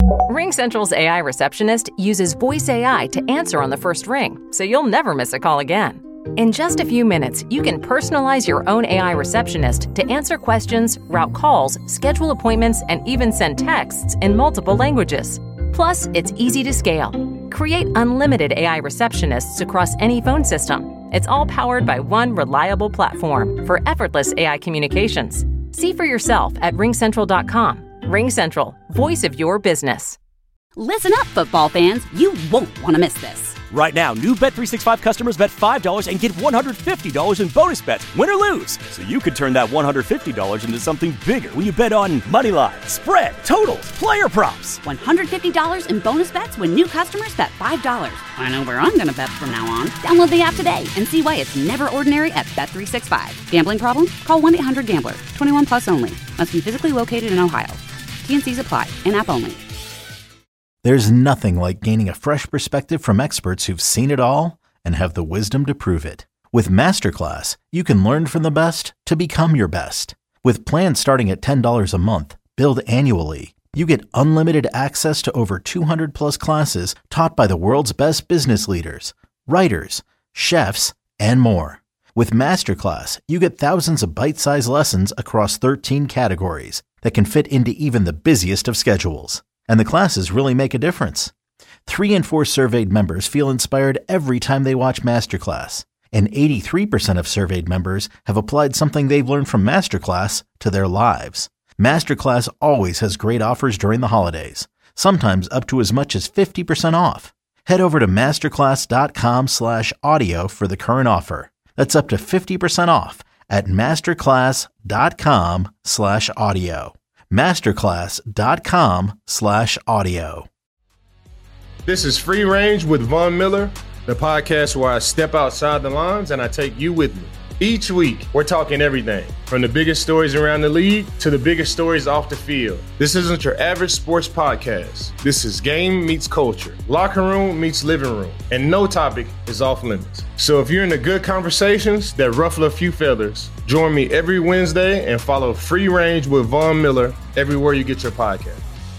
RingCentral's AI receptionist uses voice AI to answer on the first ring, so you'll never miss a call again. In just a few minutes, you can personalize your own AI receptionist to answer questions, route calls, schedule appointments, and even send texts in multiple languages. Plus, it's easy to scale. Create unlimited AI receptionists across any phone system. It's all powered by one reliable platform for effortless AI communications. See for yourself at ringcentral.com. RingCentral, voice of your business. Listen up, football fans. You won't want to miss this. Right now, new Bet365 customers bet $5 and get $150 in bonus bets, win or lose. So you could turn that $150 into something bigger when you bet on money line, spread, totals, player props. $150 in bonus bets when new customers bet $5. I know where I'm going to bet from now on. Download the app today and see why it's never ordinary at Bet365. Gambling problem? Call 1-800-GAMBLER. 21 plus only. Must be physically located in Ohio. T&Cs apply. In-app only. There's nothing like gaining a fresh perspective from experts who've seen it all and have the wisdom to prove it. With Masterclass, you can learn from the best to become your best. With plans starting at $10 a month, billed annually, you get unlimited access to over 200 plus classes taught by the world's best business leaders, writers, chefs, and more. With Masterclass, you get thousands of bite-sized lessons across 13 categories that can fit into even the busiest of schedules. And the classes really make a difference. 3 in 4 surveyed members feel inspired every time they watch Masterclass. And 83% of surveyed members have applied something they've learned from Masterclass to their lives. Masterclass always has great offers during the holidays, sometimes up to as much as 50% off. Head over to masterclass.com/audio for the current offer. That's up to 50% off at masterclass.com/audio. masterclass.com/audio. This is Free Range with Von Miller, the podcast where I step outside the lines and I take you with me. Each week, we're talking everything from the biggest stories around the league to the biggest stories off the field. This isn't your average sports podcast. This is game meets culture, locker room meets living room, and no topic is off limits. So if you're into good conversations that ruffle a few feathers, join me every Wednesday and follow Free Range with Von Miller everywhere you get your podcast.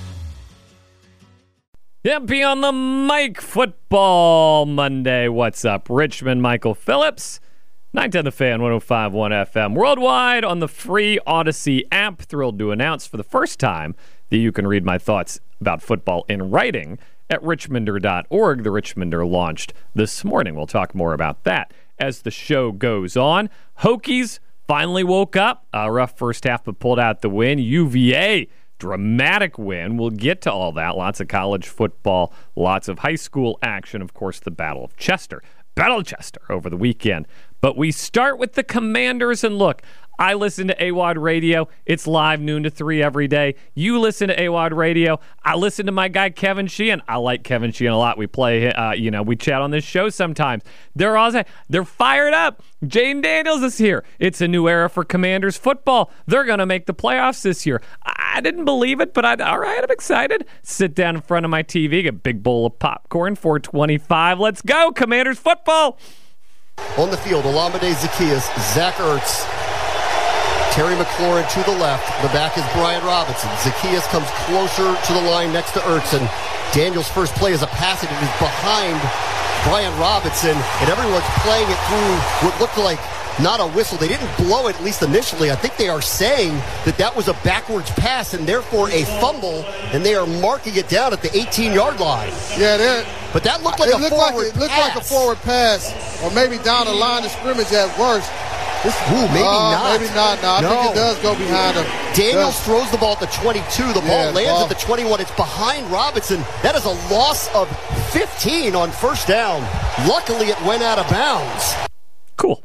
Be on the mic, Football Monday. What's up? Richmond, Michael Phillips. 910 The Fan, 105.1 FM. Worldwide on the free Odyssey app. Thrilled to announce for the first time that you can read my thoughts about football in writing at richmonder.org. The Richmonder launched this morning. We'll talk more about that as the show goes on. Hokies finally woke up. A rough first half, but pulled out the win. UVA, dramatic win. We'll get to all that. Lots of college football, lots of high school action. Of course, the Battle of Chester over the weekend. But we start with the Commanders, and look, I listen to AWOD Radio. It's live noon to 3 every day. You listen to AWOD Radio. I listen to my guy Kevin Sheehan. I like Kevin Sheehan a lot. We play, we chat on this show sometimes. They're fired up. Jane Daniels is here. It's a new era for Commanders football. They're going to make the playoffs this year. I didn't believe it, but all right, I'm excited. Sit down in front of my TV, get a big bowl of popcorn, 425. Let's go, Commanders football. On the field, Olamide Zaccheaus, Zach Ertz, Terry McLaurin to the left. The back is Brian Robinson. Zaccheaus comes closer to the line next to Ertz, and Daniel's first play is a pass, and it is behind Brian Robinson, and everyone's playing it through what looked like not a whistle. They didn't blow it, at least initially. I think they are saying that was a backwards pass and therefore a fumble, and they are marking it down at the 18-yard line. Yeah, but that looked like a forward pass. It looked like a forward pass, or maybe down the line of scrimmage at worst. Maybe not. Maybe not. No, I think it does go behind him. Daniels throws the ball at the 22. The ball lands at the 21. It's behind Robinson. That is a loss of 15 on first down. Luckily, it went out of bounds. Cool.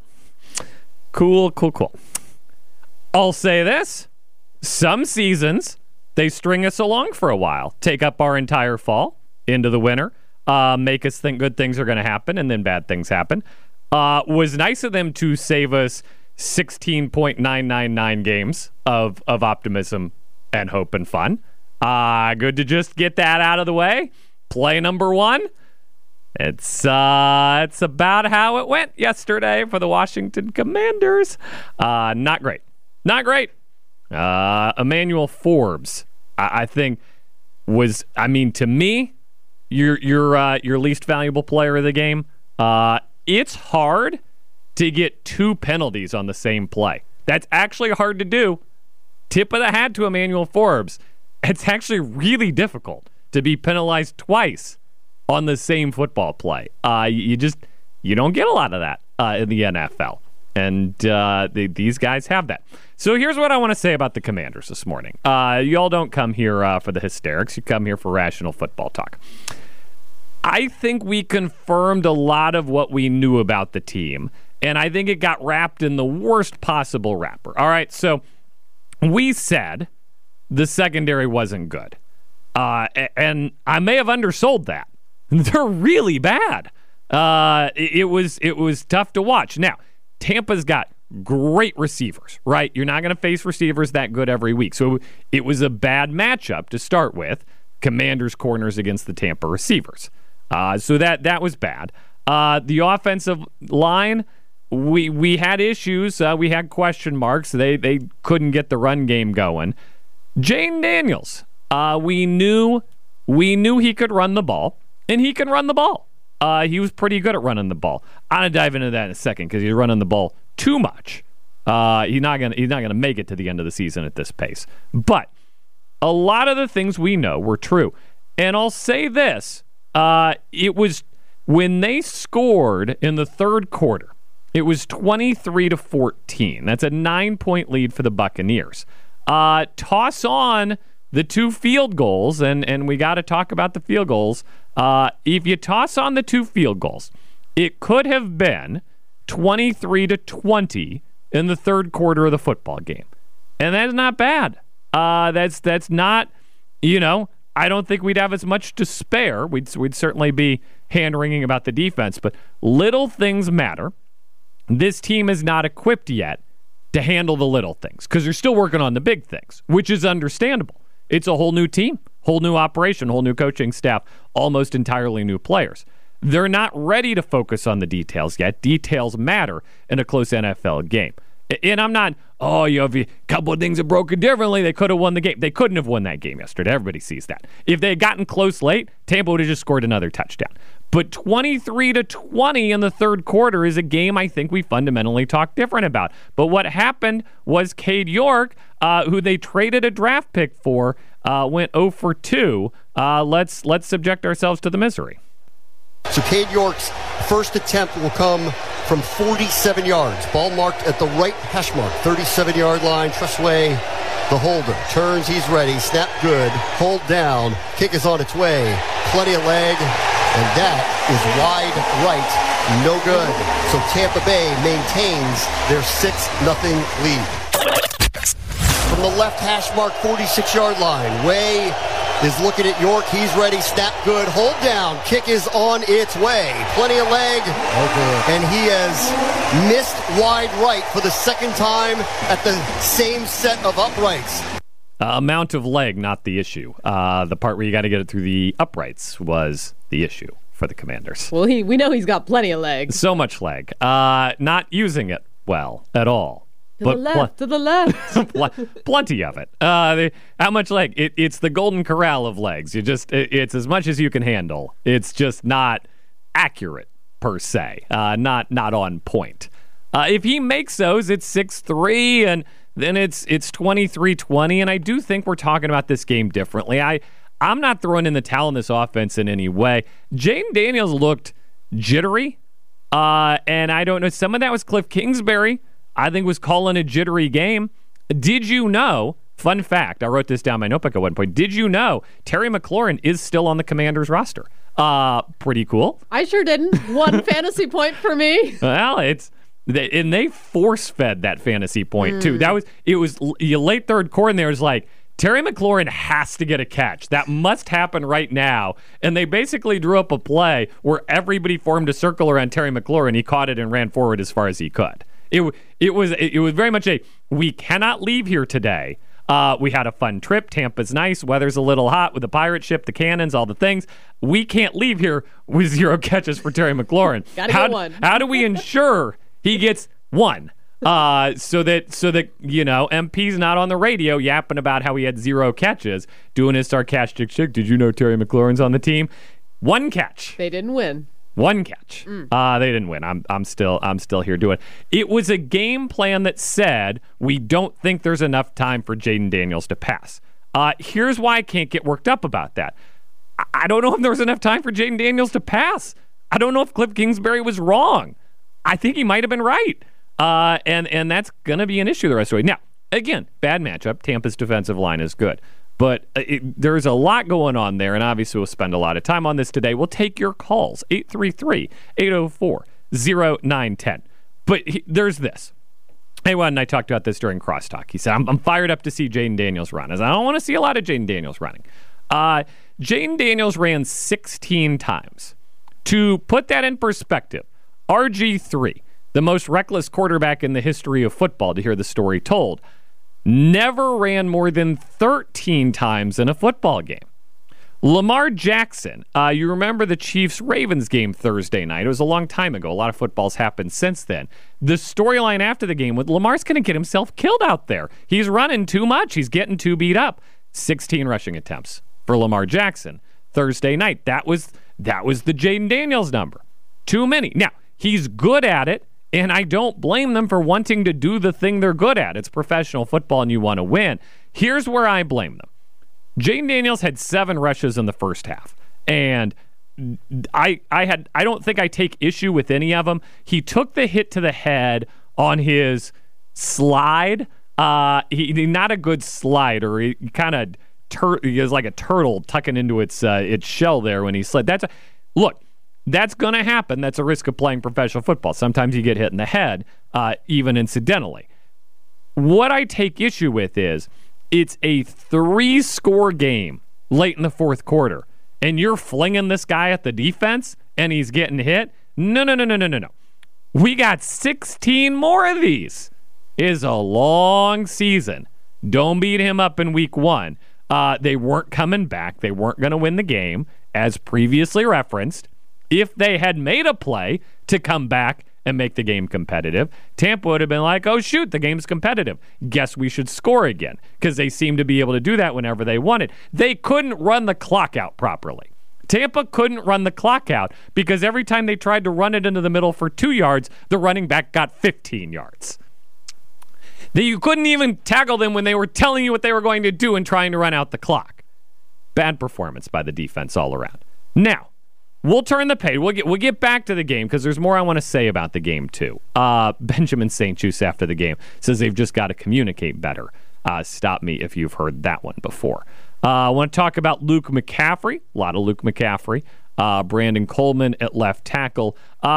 I'll say this. Some seasons, they string us along for a while, take up our entire fall into the winter, make us think good things are going to happen, and then bad things happen. Was nice of them to save us 16.999 games of optimism and hope and fun. Good to just get that out of the way. Play number one. It's about how it went yesterday for the Washington Commanders. Not great. Emmanuel Forbes, I think, was, I mean, to me, your least valuable player of the game. It's hard to get 2 penalties on the same play. That's actually hard to do. Tip of the hat to Emmanuel Forbes. It's actually really difficult to be penalized twice on the same football play. You don't get a lot of that in the NFL. And these guys have that. So here's what I want to say about the Commanders this morning. Y'all don't come here for the hysterics. You come here for rational football talk. I think we confirmed a lot of what we knew about the team, and I think it got wrapped in the worst possible wrapper. All right, so we said the secondary wasn't good, and I may have undersold that. They're really bad. It was tough to watch. Now, Tampa's got great receivers, right? You're not going to face receivers that good every week. So it was a bad matchup to start with, Commanders corners against the Tampa receivers. So that was bad. The offensive line, we had issues. We had question marks. They couldn't get the run game going. Jayden Daniels, we knew he could run the ball, and he can run the ball. He was pretty good at running the ball. I'm gonna dive into that in a second because he's running the ball too much. He's not gonna make it to the end of the season at this pace. But a lot of the things we know were true, and I'll say this: it was when they scored in the third quarter. It was 23-14. That's a 9-point lead for the Buccaneers. Toss on the 2 field goals, and we got to talk about the field goals. If you toss on the 2 field goals, it could have been 23-20 in the third quarter of the football game, and that's not bad. That's not, I don't think we'd have as much to spare. We'd certainly be hand-wringing about the defense, but little things matter. This team is not equipped yet to handle the little things because they're still working on the big things, which is understandable. It's a whole new team, whole new operation, whole new coaching staff, almost entirely new players. They're not ready to focus on the details yet. Details matter in a close NFL game. And I'm not, if a couple of things are broken differently, they could have won the game. They couldn't have won that game yesterday. Everybody sees that. If they had gotten close late, Tampa would have just scored another touchdown. But 23-20 in the third quarter is a game I think we fundamentally talk different about. But what happened was Cade York, who they traded a draft pick for, went 0 for 2. Let's subject ourselves to the misery. So Cade York's first attempt will come from 47 yards. Ball marked at the right hash mark, 37-yard line. Tressway, the holder, turns, he's ready. Snap good, hold down. Kick is on its way. Plenty of leg, and that is wide right. No good. So Tampa Bay maintains their 6-0 lead. From the left hash mark, 46-yard line. Way is looking at York. He's ready. Snap good. Hold down. Kick is on its way. Plenty of leg. And he has missed wide right for the second time at the same set of uprights. Amount of leg, not the issue. The part where you got to get it through the uprights was the issue for the Commanders. Well, we know he's got plenty of leg. So much leg. Not using it well at all. To the left. Plenty of it. How much leg? It's the golden corral of legs. It's as much as you can handle. It's just not accurate per se. Not on point. If he makes those, it's 6-3, and then it's 23-20. And I do think we're talking about this game differently. I'm not throwing in the towel in this offense in any way. Jayden Daniels looked jittery, and I don't know. Some of that was Cliff Kingsbury. I think was calling a jittery game. Did you know, fun fact, I wrote this down in my notebook at one point, did you know Terry McLaurin is still on the Commanders roster? Pretty cool. I sure didn't. 1 fantasy point for me. Well, and they force-fed that fantasy point, too. It was late third quarter, and there was like, Terry McLaurin has to get a catch. That must happen right now. And they basically drew up a play where everybody formed a circle around Terry McLaurin. He caught it and ran forward as far as he could. It was very much we cannot leave here today. We had a fun trip. Tampa's nice. Weather's a little hot with the pirate ship, the cannons, all the things. We can't leave here with 0 catches for Terry McLaurin. Gotta get one. How do we ensure he gets 1? So that MP's not on the radio yapping about how he had 0 catches, doing his sarcastic shit. Did you know Terry McLaurin's on the team? 1 catch. They didn't win. 1 catch. They didn't win. I'm still here doing it. It was a game plan that said we don't think there's enough time for Jaden Daniels to pass. Here's why I can't get worked up about that. I don't know if there was enough time for Jaden Daniels to pass. I don't know if Cliff Kingsbury was wrong. I think he might have been right. And that's going to be an issue the rest of the way. Now, again, bad matchup. Tampa's defensive line is good. But there's a lot going on there, and obviously we'll spend a lot of time on this today. We'll take your calls, 833-804-0910. But there's this. Haywan and I talked about this during Crosstalk. He said, I'm fired up to see Jaden Daniels run. I said, I don't want to see a lot of Jaden Daniels running. Jaden Daniels ran 16 times. To put that in perspective, RG3, the most reckless quarterback in the history of football, to hear the story told, never ran more than 13 times in a football game. Lamar Jackson, you remember the Chiefs-Ravens game Thursday night. It was a long time ago. A lot of football's happened since then. The storyline after the game with Lamar's going to get himself killed out there. He's running too much. He's getting too beat up. 16 rushing attempts for Lamar Jackson Thursday night. That was the Jaden Daniels number. Too many. Now, he's good at it, and I don't blame them for wanting to do the thing they're good at. It's professional football, and you want to win. Here's where I blame them. Jaden Daniels had 7 rushes in the first half, and I don't think I take issue with any of them. He took the hit to the head on his slide. He not a good slider. He kind of he was like a turtle tucking into its shell there when he slid. Look. That's going to happen. That's a risk of playing professional football. Sometimes you get hit in the head, even incidentally. What I take issue with is it's a 3-score game late in the fourth quarter, and you're flinging this guy at the defense, and he's getting hit. No. We got 16 more of these. It is a long season. Don't beat him up in week 1. They weren't coming back. They weren't going to win the game, as previously referenced. If they had made a play to come back and make the game competitive, Tampa would have been like, oh, shoot, the game's competitive. Guess we should score again, because they seemed to be able to do that whenever they wanted. They couldn't run the clock out properly. Tampa couldn't run the clock out because every time they tried to run it into the middle for 2 yards, the running back got 15 yards. You couldn't even tackle them when they were telling you what they were going to do and trying to run out the clock. Bad performance by the defense all around. Now, we'll turn the page. We'll get back to the game because there's more I want to say about the game, too. Benjamin St. Juste after the game says they've just got to communicate better. Stop me if you've heard that one before. I want to talk about Luke McCaffrey. A lot of Luke McCaffrey. Brandon Coleman at left tackle.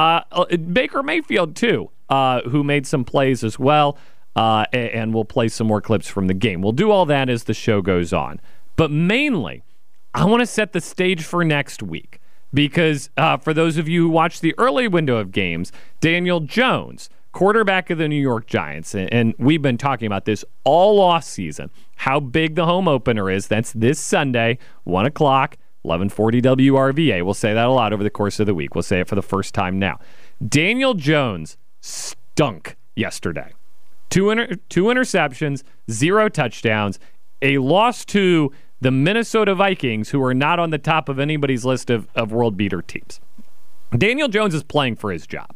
Baker Mayfield, too, who made some plays as well. And we'll play some more clips from the game. We'll do all that as the show goes on. But mainly, I want to set the stage for next week. Because for those of you who watched the early window of games, Daniel Jones, quarterback of the New York Giants, and we've been talking about this all off season, how big the home opener is. That's this Sunday, 1 o'clock, 1140 WRVA. We'll say that a lot over the course of the week. We'll say it for the first time now. Daniel Jones stunk yesterday. 2 interceptions, 0 touchdowns, a loss to the Minnesota Vikings, who are not on the top of anybody's list of world beater teams. Daniel Jones is playing for his job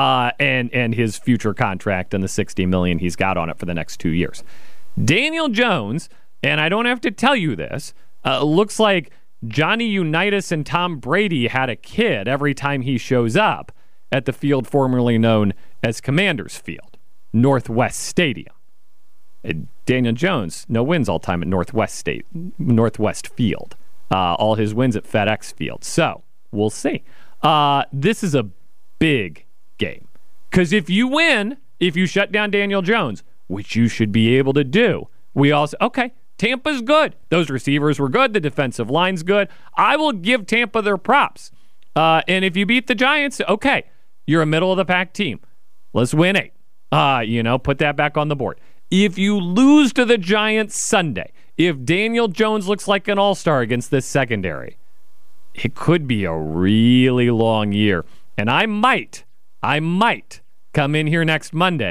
and his future contract and the $60 million he's got on it for the next 2 years. Daniel Jones, and I don't have to tell you this, looks like Johnny Unitas and Tom Brady had a kid every time he shows up at the field formerly known as Commanders Field, Northwest Stadium. Daniel Jones, no wins all time at Northwest Field. All his wins at FedEx Field. So, we'll see. This is a big game. Because if you win, if you shut down Daniel Jones, which you should be able to do, we all say, okay, Tampa's good. Those receivers were good. The defensive line's good. I will give Tampa their props. And if you beat the Giants, okay, you're a middle-of-the-pack team. Let's win 8. Put that back on the board. If you lose to the Giants Sunday, if Daniel Jones looks like an all-star against this secondary, it could be a really long year. And I might come in here next Monday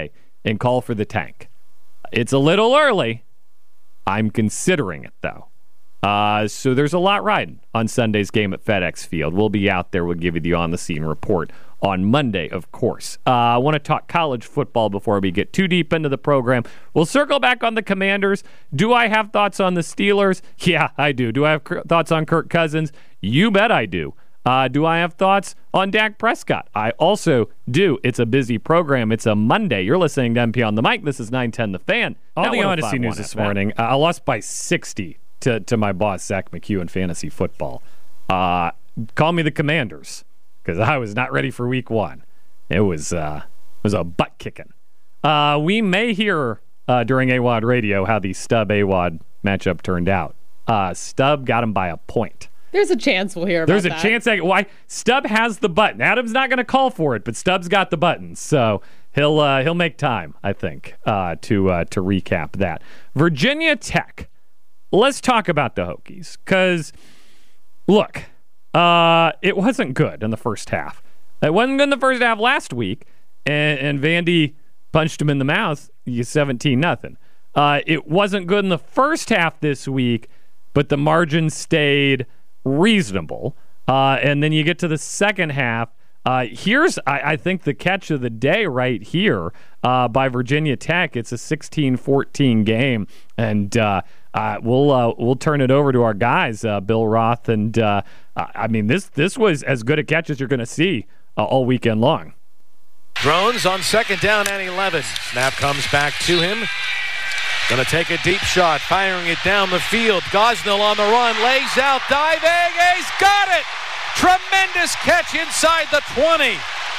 and call for the tank. It's a little early. I'm considering it, though. So there's a lot riding on Sunday's game at FedEx Field. We'll be out there. We'll give you the on-the-scene report on Monday, of course. I want to talk college football before we get too deep into the program. We'll circle back on the Commanders. Do I have thoughts on the Steelers? Yeah, I do. Do I have thoughts on Kirk Cousins? You bet I do. Do I have thoughts on Dak Prescott? I also do. It's a busy program. It's a Monday. You're listening to MP on the Mic. This is 910 The Fan. On the Odyssey News this morning, I lost by 60 to my boss, Zach McHugh, in fantasy football. Call me the Commanders, because I was not ready for week 1. It was a butt kicking. We may hear during AWOD Radio how the Stubb-AWOD matchup turned out. Stubb got him by a point. There's a chance we'll hear about that. There's a chance why Stubb has the button. Adam's not going to call for it, but Stubb's got the button, so he'll make time, I think, to recap that. Virginia Tech. Let's talk about the Hokies, because look, it wasn't good in the first half. It wasn't good in the first half last week, and Vandy punched him in the mouth. 17-0. It wasn't good in the first half this week, but the margin stayed reasonable. And then you get to the second half. Here's, I think, the catch of the day right here by Virginia Tech. It's a 16-14 game, and we'll turn it over to our guys, Bill Roth, and I mean this was as good a catch as you're going to see all weekend long. Drones on second down and 11. Snap comes back to him. Going to take a deep shot, firing it down the field. Gosnell on the run, lays out, diving. He's got it. Tremendous catch inside the 20.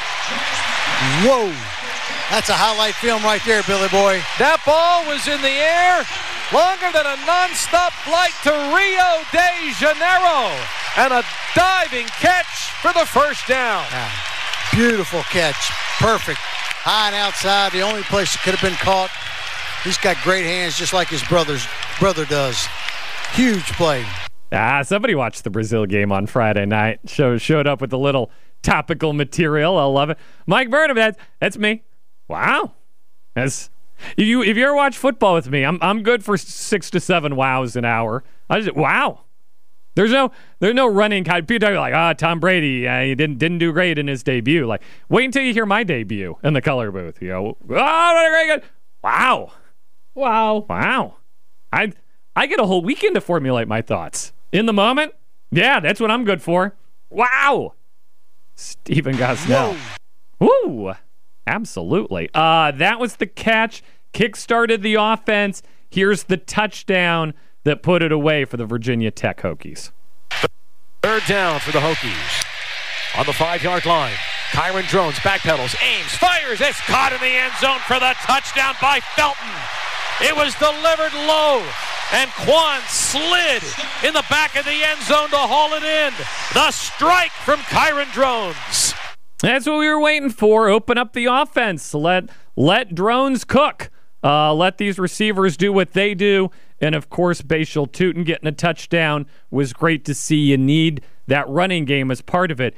Whoa. That's a highlight film right there, Billy Boy. That ball was in the air longer than a nonstop flight to Rio de Janeiro. And a diving catch for the first down. Beautiful catch. Perfect. High and outside, the only place it could have been caught. He's got great hands just like his brother does. Huge play. Somebody watched the Brazil game on Friday night. Showed up with a little topical material. I love it. Mike Burnham, that's me. Wow. If you ever watch football with me, I'm good for 6 to 7 wows an hour. Wow. There's no running kind. People are like, Tom Brady, he didn't do great in his debut. Like, wait until you hear my debut in the color booth. You know, what a great good. Wow. I get a whole weekend to formulate my thoughts. In the moment, yeah, that's what I'm good for. Wow. Stephen Gosnell. Woo. Absolutely. That was the catch. Kick-started the offense. Here's the touchdown that put it away for the Virginia Tech Hokies. Third down for the Hokies. On the 5-yard line. Kyron Drones backpedals, aims, fires. It's caught in the end zone for the touchdown by Felton. It was delivered low, and Quan slid in the back of the end zone to haul it in. The strike from Kyron Drones. That's what we were waiting for. Open up the offense. Let Drones cook. Let these receivers do what they do. And, of course, Bashal Tutin getting a touchdown was great to see. You need that running game as part of it.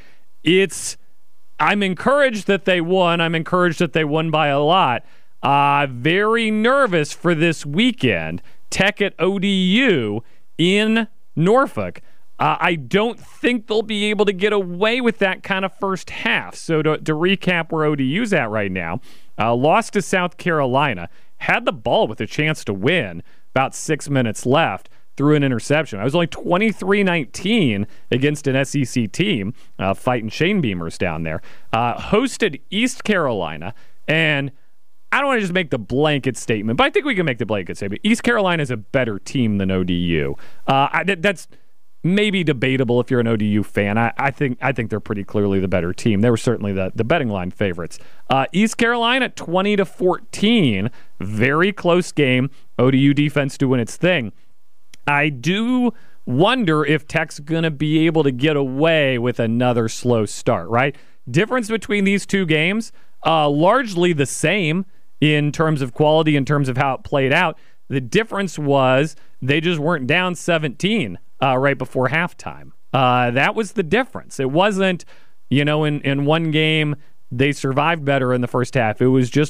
I'm encouraged that they won. I'm encouraged that they won by a lot. Very nervous for this weekend. Tech at ODU in Norfolk. I don't think they'll be able to get away with that kind of first half. So to recap where ODU's at right now, lost to South Carolina, had the ball with a chance to win, about 6 minutes left, threw an interception. I was only 23-19 against an SEC team, fighting Shane Beamers down there. Hosted East Carolina, and I don't want to just make the blanket statement, but I think we can make the blanket statement. East Carolina is a better team than ODU. That's maybe debatable if you're an ODU fan. I think they're pretty clearly the better team. They were certainly the betting line favorites. East Carolina 20-14, very close game. ODU defense doing its thing. I do wonder if Tech's going to be able to get away with another slow start, right? Difference between these two games, largely the same in terms of quality, in terms of how it played out. The difference was they just weren't down 17 right before halftime. That was the difference. It wasn't, in one game they survived better in the first half. It was just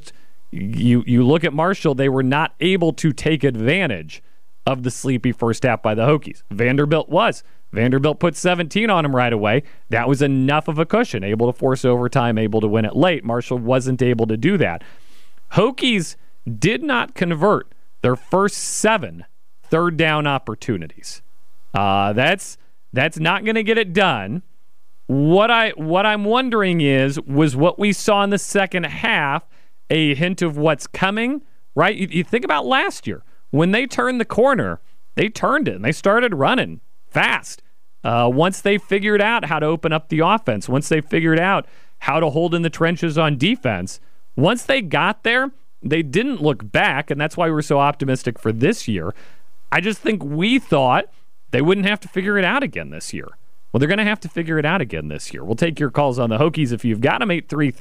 You look at Marshall, they were not able to take advantage of the sleepy first half by the Hokies. Vanderbilt was. Vanderbilt put 17 on them right away. That was enough of a cushion, able to force overtime, able to win it late. Marshall wasn't able to do that. Hokies did not convert their first 7 third down opportunities. That's not going to get it done. What I'm wondering was what we saw in the second half a hint of what's coming, right? You think about last year. When they turned the corner, they turned it and they started running fast. Once they figured out how to open up the offense, once they figured out how to hold in the trenches on defense, once they got there, they didn't look back, and that's why we're so optimistic for this year. I just think we thought they wouldn't have to figure it out again this year. Well, they're going to have to figure it out again this year. We'll take your calls on the Hokies if you've got them,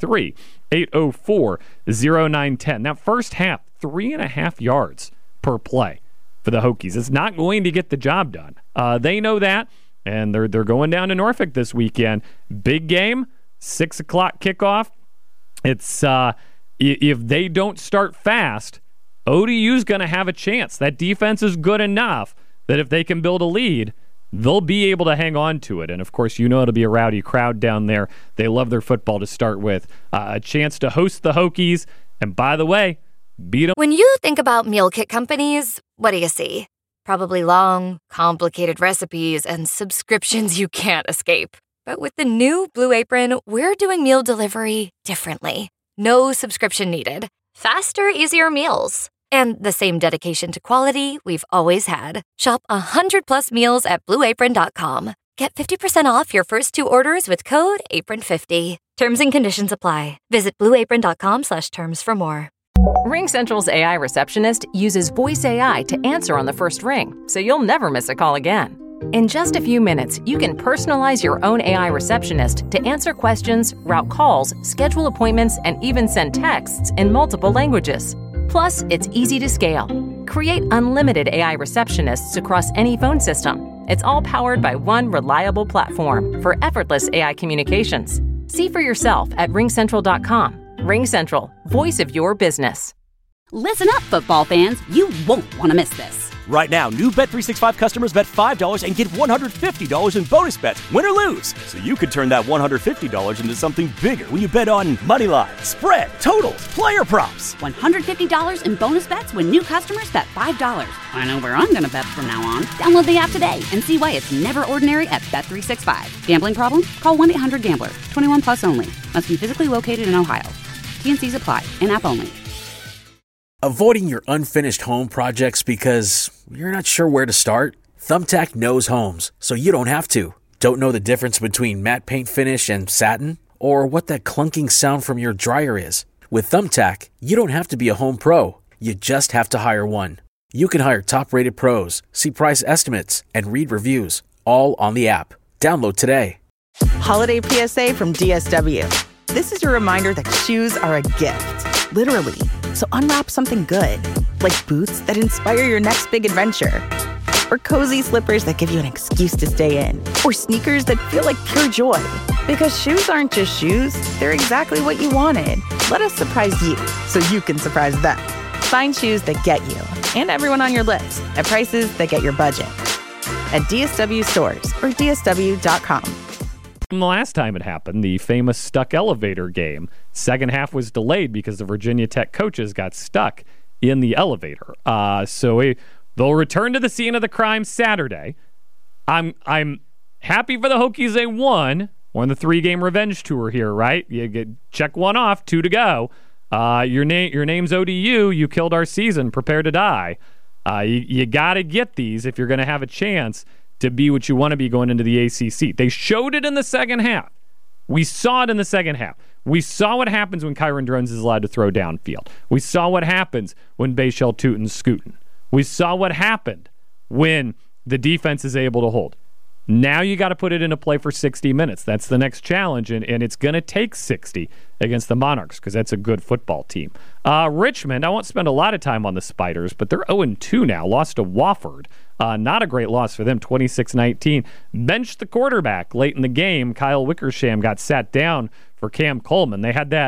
833-804-0910. Now, first half, 3.5 yards per play for the Hokies. It's not going to get the job done. They know that, and they're going down to Norfolk this weekend. Big game, 6 o'clock kickoff. It's if they don't start fast, ODU's going to have a chance. That defense is good enough that if they can build a lead, they'll be able to hang on to it. And, of course, it'll be a rowdy crowd down there. They love their football to start with. A chance to host the Hokies. And, by the way, beat them. When you think about meal kit companies, what do you see? Probably long, complicated recipes and subscriptions you can't escape. But with the new Blue Apron, we're doing meal delivery differently. No subscription needed. Faster, easier meals. And the same dedication to quality we've always had. Shop 100+ meals at BlueApron.com. Get 50% off your first 2 orders with code APRON50. Terms and conditions apply. Visit BlueApron.com/terms for more. RingCentral's AI receptionist uses voice AI to answer on the first ring, so you'll never miss a call again. In just a few minutes, you can personalize your own AI receptionist to answer questions, route calls, schedule appointments, and even send texts in multiple languages. Plus, it's easy to scale. Create unlimited AI receptionists across any phone system. It's all powered by one reliable platform for effortless AI communications. See for yourself at RingCentral.com. RingCentral, voice of your business. Listen up, football fans. You won't want to miss this. Right now, new Bet365 customers bet $5 and get $150 in bonus bets, win or lose. So you could turn that $150 into something bigger when you bet on moneyline, spread, totals, player props. $150 in bonus bets when new customers bet $5. I know where I'm going to bet from now on. Download the app today and see why it's never ordinary at Bet365. Gambling problem? Call 1-800-GAMBLER. 21 plus only. Must be physically located in Ohio. T&Cs apply. In-app only. Avoiding your unfinished home projects because you're not sure where to start? Thumbtack knows homes, so you don't have to. Don't know the difference between matte paint finish and satin? Or what that clunking sound from your dryer is? With Thumbtack, you don't have to be a home pro. You just have to hire one. You can hire top-rated pros, see price estimates, and read reviews, all on the app. Download today. Holiday PSA from DSW. This is your reminder that shoes are a gift, literally. So unwrap something good, like boots that inspire your next big adventure, or cozy slippers that give you an excuse to stay in, or sneakers that feel like pure joy. Because shoes aren't just shoes, they're exactly what you wanted. Let us surprise you so you can surprise them. Find shoes that get you and everyone on your list at prices that get your budget. At DSW stores or DSW.com. The last time it happened, the famous stuck elevator game, second half was delayed because the Virginia Tech coaches got stuck in the elevator. So they'll return to the scene of the crime Saturday. I'm happy for the Hokies. They won the 3-game revenge tour here, right? You check one off, 2 to go. Your name's ODU. You killed our season. Prepare to die. You got to get these if you're going to have a chance to be what you want to be going into the ACC. They showed it in the second half. We saw it in the second half. We saw what happens when Kyron Drones is allowed to throw downfield. We saw what happens when Bashal Tutin's scooting. We saw what happened when the defense is able to hold. Now you got to put it into play for 60 minutes. That's the next challenge, and it's going to take 60 against the Monarchs because that's a good football team. Richmond, I won't spend a lot of time on the Spiders, but they're 0-2 now, lost to Wofford. Not a great loss for them, 26-19. Benched the quarterback late in the game. Kyle Wickersham got sat down for Cam Coleman. They had that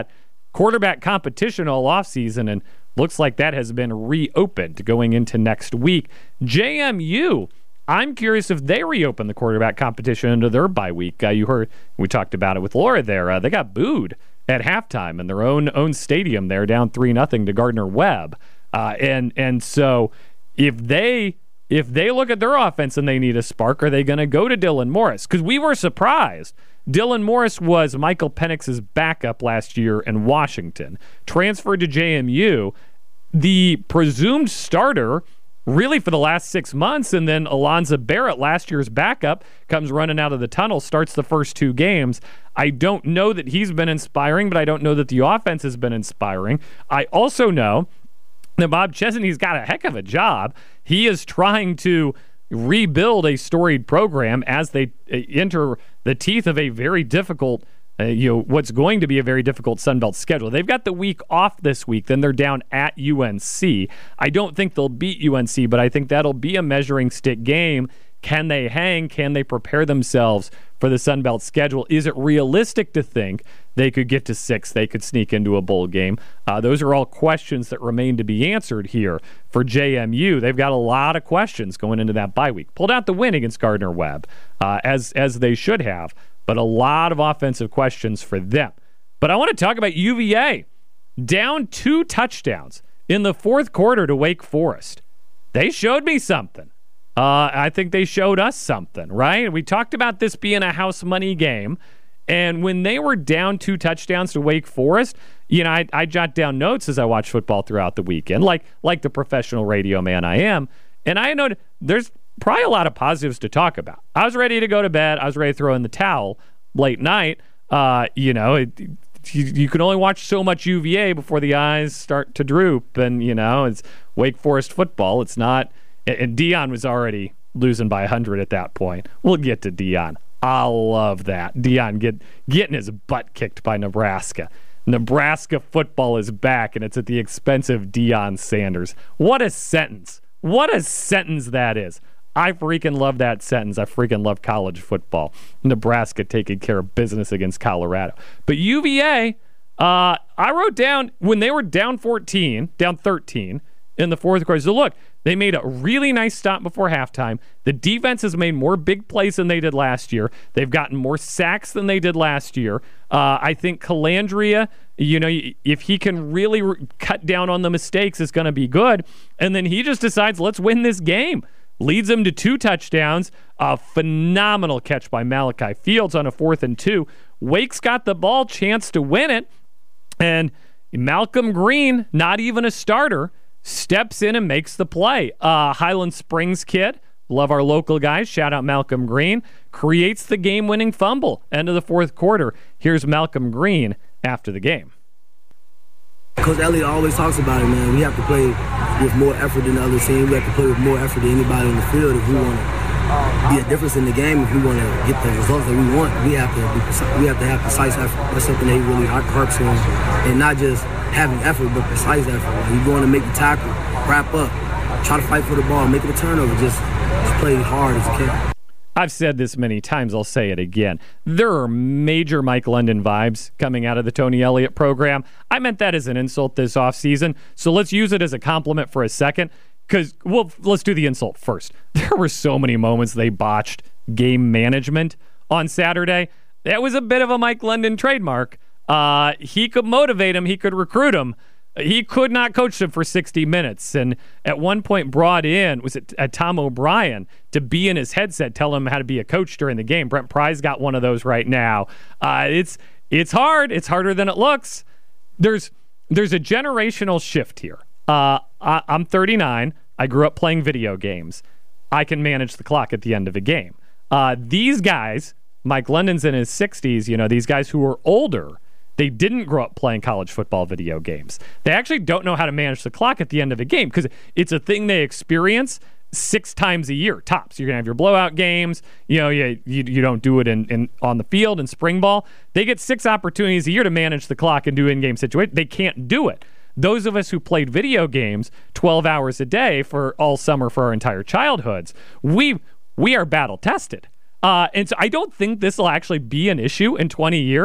quarterback competition all offseason, and looks like that has been reopened going into next week. JMU, I'm curious if they reopen the quarterback competition into their bye week. You heard we talked about it with Laura there. They got booed at halftime in their own stadium there, down 3-0 to Gardner-Webb. And so if they look at their offense and they need a spark, are they going to go to Dylan Morris? Because we were surprised. Dylan Morris was Michael Penix's backup last year in Washington, transferred to JMU, the presumed starter really for the last 6 months, and then Alonzo Barrett, last year's backup, comes running out of the tunnel, starts the first 2 games. I don't know that he's been inspiring, but I don't know that the offense has been inspiring. I also know that Bob Chesney's got a heck of a job. He is trying to rebuild a storied program as they enter the teeth of a very difficult, what's going to be a very difficult Sun Belt schedule. They've got the week off this week, then they're down at UNC. I don't think they'll beat UNC, but I think that'll be a measuring stick game. Can they hang? Can they prepare themselves for the Sun Belt schedule? Is it realistic to think they could get to 6? They could sneak into a bowl game? Those are all questions that remain to be answered here for JMU. They've got a lot of questions going into that bye week. Pulled out the win against Gardner-Webb, as they should have, but a lot of offensive questions for them. But I want to talk about UVA. Down 2 touchdowns in the fourth quarter to Wake Forest. They showed me something. I think they showed us something, right? We talked about this being a house money game, and when they were down 2 touchdowns to Wake Forest, I jot down notes as I watch football throughout the weekend, like the professional radio man I am, and I know there's probably a lot of positives to talk about. I was ready to go to bed. I was ready to throw in the towel late night. You can only watch so much UVA before the eyes start to droop, and, it's Wake Forest football. It's not... And Deion was already losing by 100 at that point. We'll get to Deion. I love that. Deion getting his butt kicked by Nebraska. Nebraska football is back, and it's at the expense of Deion Sanders. What a sentence. What a sentence that is. I freaking love that sentence. I freaking love college football. Nebraska taking care of business against Colorado. But UVA, I wrote down when they were down 13 in the fourth quarter. So look, they made a really nice stop before halftime. The defense has made more big plays than they did last year. They've gotten more sacks than they did last year. I think Calandria, if he can really cut down on the mistakes, is going to be good. And then he just decides, let's win this game. Leads him to 2 touchdowns. A phenomenal catch by Malachi Fields on a 4th and 2. Wake's got the ball, chance to win it. And Malcolm Green, not even a starter, steps in and makes the play. Highland Springs kid, love our local guys, shout out Malcolm Green, creates the game-winning fumble. End of the fourth quarter. Here's Malcolm Green after the game. Coach Elliott always talks about it, man. We have to play with more effort than the other team. We have to play with more effort than anybody on the field if we want to be a difference in the game. If we want to get the results that we want, we have to have precise effort. That's something they really harps on, and not just having effort, but precise effort. Like, you're going to make the tackle, wrap up, try to fight for the ball, make it a turnover. Just play hard as you can. I've said this many times, I'll say it again. There are major Mike London vibes coming out of the Tony Elliott program. I meant that as an insult this offseason, so let's use it as a compliment for a second, because, let's do the insult first. There were so many moments they botched game management on Saturday. That was a bit of a Mike London trademark. He could motivate him, he could recruit him. He could not coach them for 60 minutes, and at one point brought in, Tom O'Brien, to be in his headset, tell him how to be a coach during the game. Brent Pry's got one of those right now. It's hard. It's harder than it looks. There's a generational shift here. I'm 39. I grew up playing video games. I can manage the clock at the end of a game. These guys, Mike London's in his 60s, these guys who are older, they didn't grow up playing college football video games. They actually don't know how to manage the clock at the end of a game because it's a thing they experience 6 times a year, tops. You're going to have your blowout games. You don't do it on the field in spring ball. They get 6 opportunities a year to manage the clock and do in-game situations. They can't do it. Those of us who played video games 12 hours a day for all summer for our entire childhoods, we are battle-tested. And so I don't think this will actually be an issue in 20 years.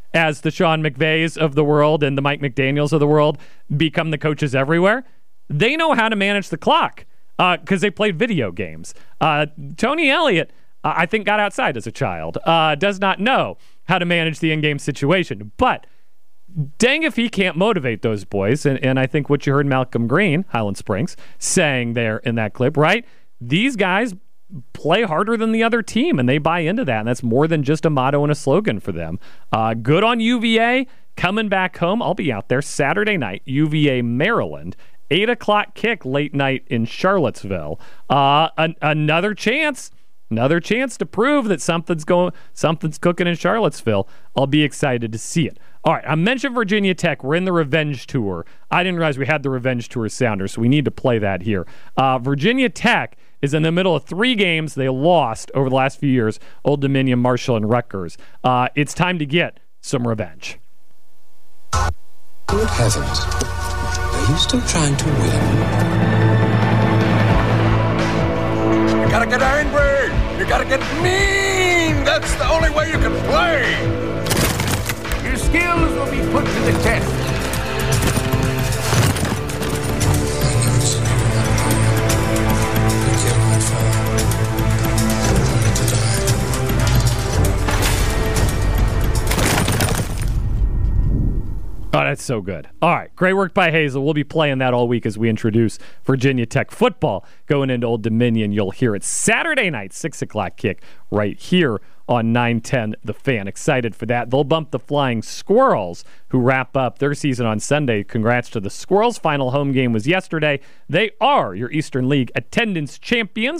as the Sean McVays of the world and the Mike McDaniels of the world become the coaches everywhere. They know how to manage the clock because they played video games. Tony Elliott, I think, got outside as a child, does not know how to manage the in-game situation. But dang if he can't motivate those boys. And I think what you heard Malcolm Green, Highland Springs, saying there in that clip, right? These guys play harder than the other team, and they buy into that, and that's more than just a motto and a slogan for them. Good on UVA coming back home. I'll be out there Saturday night, UVA, Maryland, 8 o'clock kick late night in Charlottesville. Another chance to prove that something's cooking in Charlottesville. I'll be excited to see it. All right, I mentioned Virginia Tech. We're in the Revenge Tour. I didn't realize we had the Revenge Tour sounder, so we need to play that here. Virginia Tech is in the middle of 3 games they lost over the last few years, Old Dominion, Marshall, and Rutgers. It's time to get some revenge. Good heavens. Are you still trying to win? You gotta get angry! You gotta get mean! That's the only way you can play! Your skills will be put to the test. Oh, that's so good. All right, great work by Hazel. We'll be playing that all week as we introduce Virginia Tech football going into Old Dominion. You'll hear it Saturday night, 6 o'clock kick right here on 910 The Fan. Excited for that. They'll bump the Flying Squirrels, who wrap up their season on Sunday. Congrats to the Squirrels. Final home game was yesterday. They are your Eastern League attendance champions.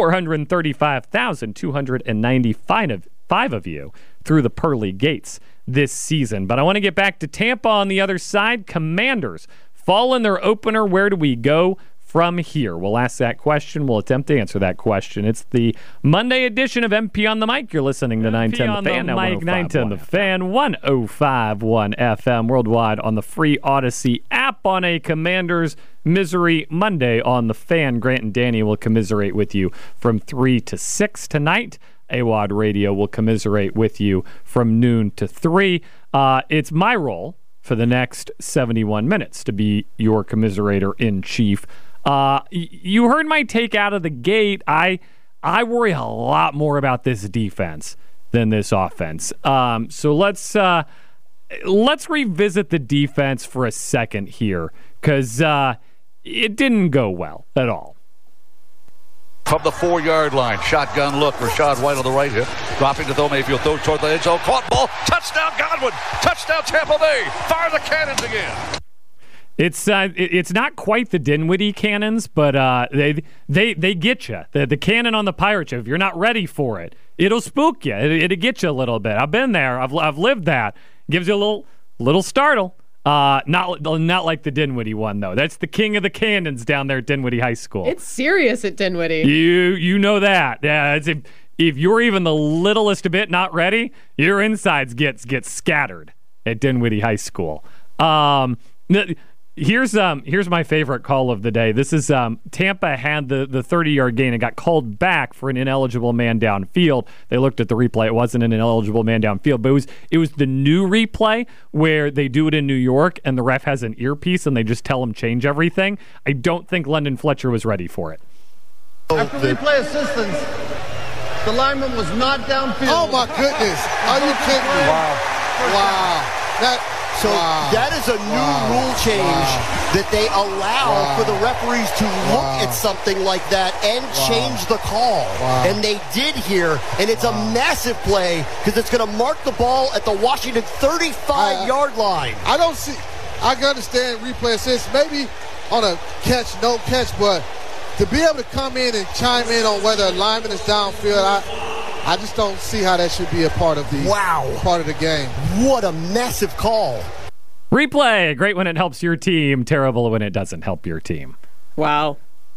435,295 of you through the pearly gates this season. But I want to get back to Tampa on the other side. Commanders fall in their opener. Where do we go from here? We'll ask that question. We'll attempt to answer that question. It's the Monday edition of MP on the Mic. You're listening to 910 The Fan. Now, Mike, 910 The Fan, 105.1 FM worldwide on the free Odyssey app on a Commanders Misery Monday on The Fan. Grant and Danny will commiserate with you from 3 to 6 tonight. AWOD Radio will commiserate with you from noon to 3. It's my role for the next 71 minutes to be your commiserator-in-chief. You heard my take out of the gate. I worry a lot more about this defense than this offense. So let's revisit the defense for a second here, because it didn't go well at all. From the 4-yard line, shotgun look. Rachaad White on the right hip, dropping to throw. Mayfield throws toward the end zone. Caught ball. Touchdown Godwin. Touchdown Tampa Bay. Fire the cannons again. It's not quite the Dinwiddie cannons, but they get you. The cannon on the pirate ship. If you're not ready for it, it'll spook you. It'll get you a little bit. I've been there. I've lived that. Gives you a little startle. Not like the Dinwiddie one, though. That's the king of the cannons down there at Dinwiddie High School. It's serious at Dinwiddie. You know that. Yeah, if you're even the littlest bit not ready, your insides get scattered at Dinwiddie High School. Here's my favorite call of the day. This is Tampa had the 30-yard gain and got called back for an ineligible man downfield. They looked at the replay. It wasn't an ineligible man downfield, but it was the new replay where they do it in New York and the ref has an earpiece and they just tell him change everything. I don't think London Fletcher was ready for it. After replay assistance, the lineman was not downfield. Oh my goodness! Are you kidding me? Wow. That is a new rule change that they allow for the referees to look at something like that and change the call. And they did here, and it's a massive play because it's going to mark the ball at the Washington 35-yard line. I can understand replay assist, maybe on a catch, no catch, but to be able to come in and chime in on whether a lineman is downfield, I just don't see how that should be a part of the game. What a massive call. Replay, great when it helps your team, terrible when it doesn't help your team. Wow.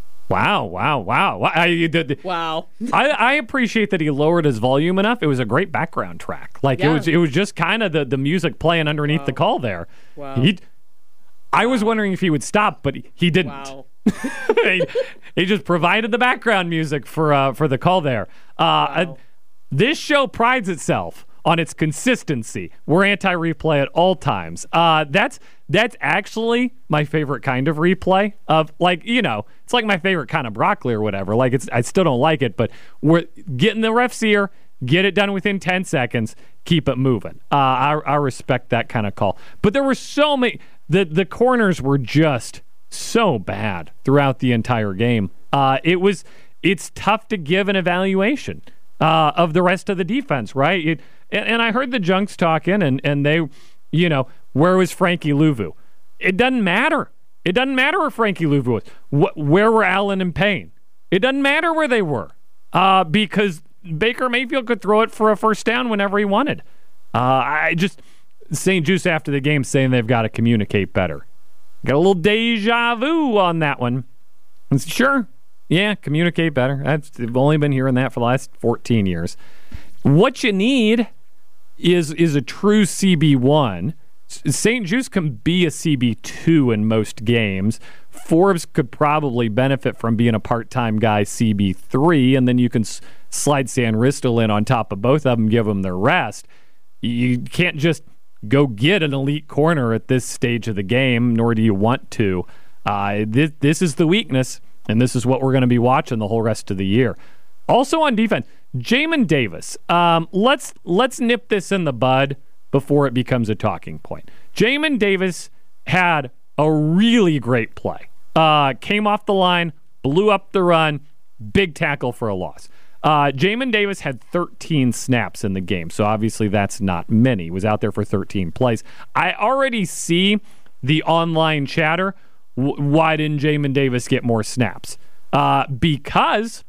I appreciate that he lowered his volume enough. It was a great background track. It was just kind of the music playing underneath the call there. Wow. I was wondering if he would stop, but he didn't. Wow. He just provided the background music for the call there. This show prides itself on its consistency. We're anti-replay at all times. That's actually my favorite kind of replay of, like, you know, it's like my favorite kind of broccoli or whatever. Like, I still don't like it, but we're getting the ref's ear, get it done within 10 seconds, keep it moving. I respect that kind of call. But there were so many, the corners were just so bad throughout the entire game. It's tough to give an evaluation of the rest of the defense, right? And I heard the Junks talking, and they, you know, where was Frankie Louvu? It doesn't matter. It doesn't matter where Frankie Louvu was. Where were Allen and Payne? It doesn't matter where they were because Baker Mayfield could throw it for a first down whenever he wanted. St. Juice after the game saying they've got to communicate better. Got a little deja vu on that one. Sure. Yeah, communicate better. I've only been hearing that for the last 14 years. What you need is a true CB1. St. Juice can be a CB2 in most games. Forbes could probably benefit from being a part-time guy, CB3, and then you can slide San Ristel in on top of both of them, give them their rest. You can't just go get an elite corner at this stage of the game, nor do you want to. This is the weakness, and this is what we're going to be watching the whole rest of the year. Also on defense, Jamin Davis. Let's nip this in the bud before it becomes a talking point. Jamin Davis had a really great play. Came off the line, blew up the run, big tackle for a loss. Jamin Davis had 13 snaps in the game, so obviously that's not many. He was out there for 13 plays. I already see the online chatter. Why didn't Jamin Davis get more snaps? Because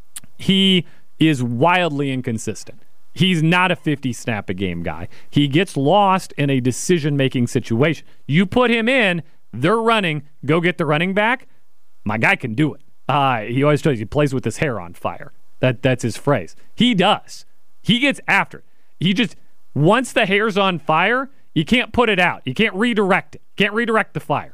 he is wildly inconsistent. He's not a 50-snap-a-game guy. He gets lost in a decision-making situation. You put him in, they're running, go get the running back. My guy can do it. He always tells you he plays with his hair on fire. That's his phrase. He does. He gets after it. He just, once the hair's on fire, you can't put it out. You can't redirect it. Can't redirect the fire.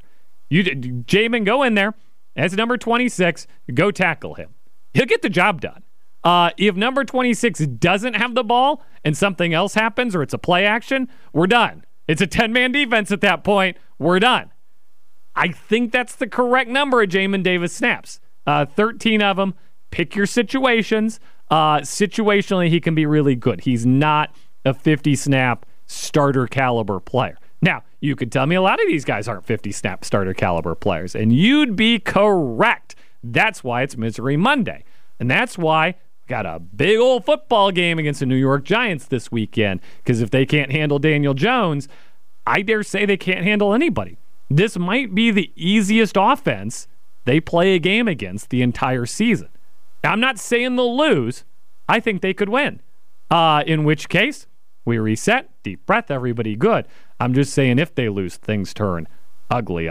Jamin, go in there. As number 26, go tackle him. He'll get the job done. If number 26 doesn't have the ball and something else happens or it's a play action, we're done. It's a 10-man defense at that point. We're done. I think that's the correct number of Jamin Davis snaps. 13 of them. Pick your situations. Situationally, he can be really good. He's not a 50-snap starter caliber player. Now, you could tell me a lot of these guys aren't 50-snap starter caliber players, and you'd be correct. That's why it's Misery Monday. And that's why we got a big old football game against the New York Giants this weekend, because if they can't handle Daniel Jones, I dare say they can't handle anybody. This might be the easiest offense they play a game against the entire season. Now, I'm not saying they'll lose. I think they could win. In which case, we reset, deep breath, everybody good. I'm just saying if they lose, things turn ugly.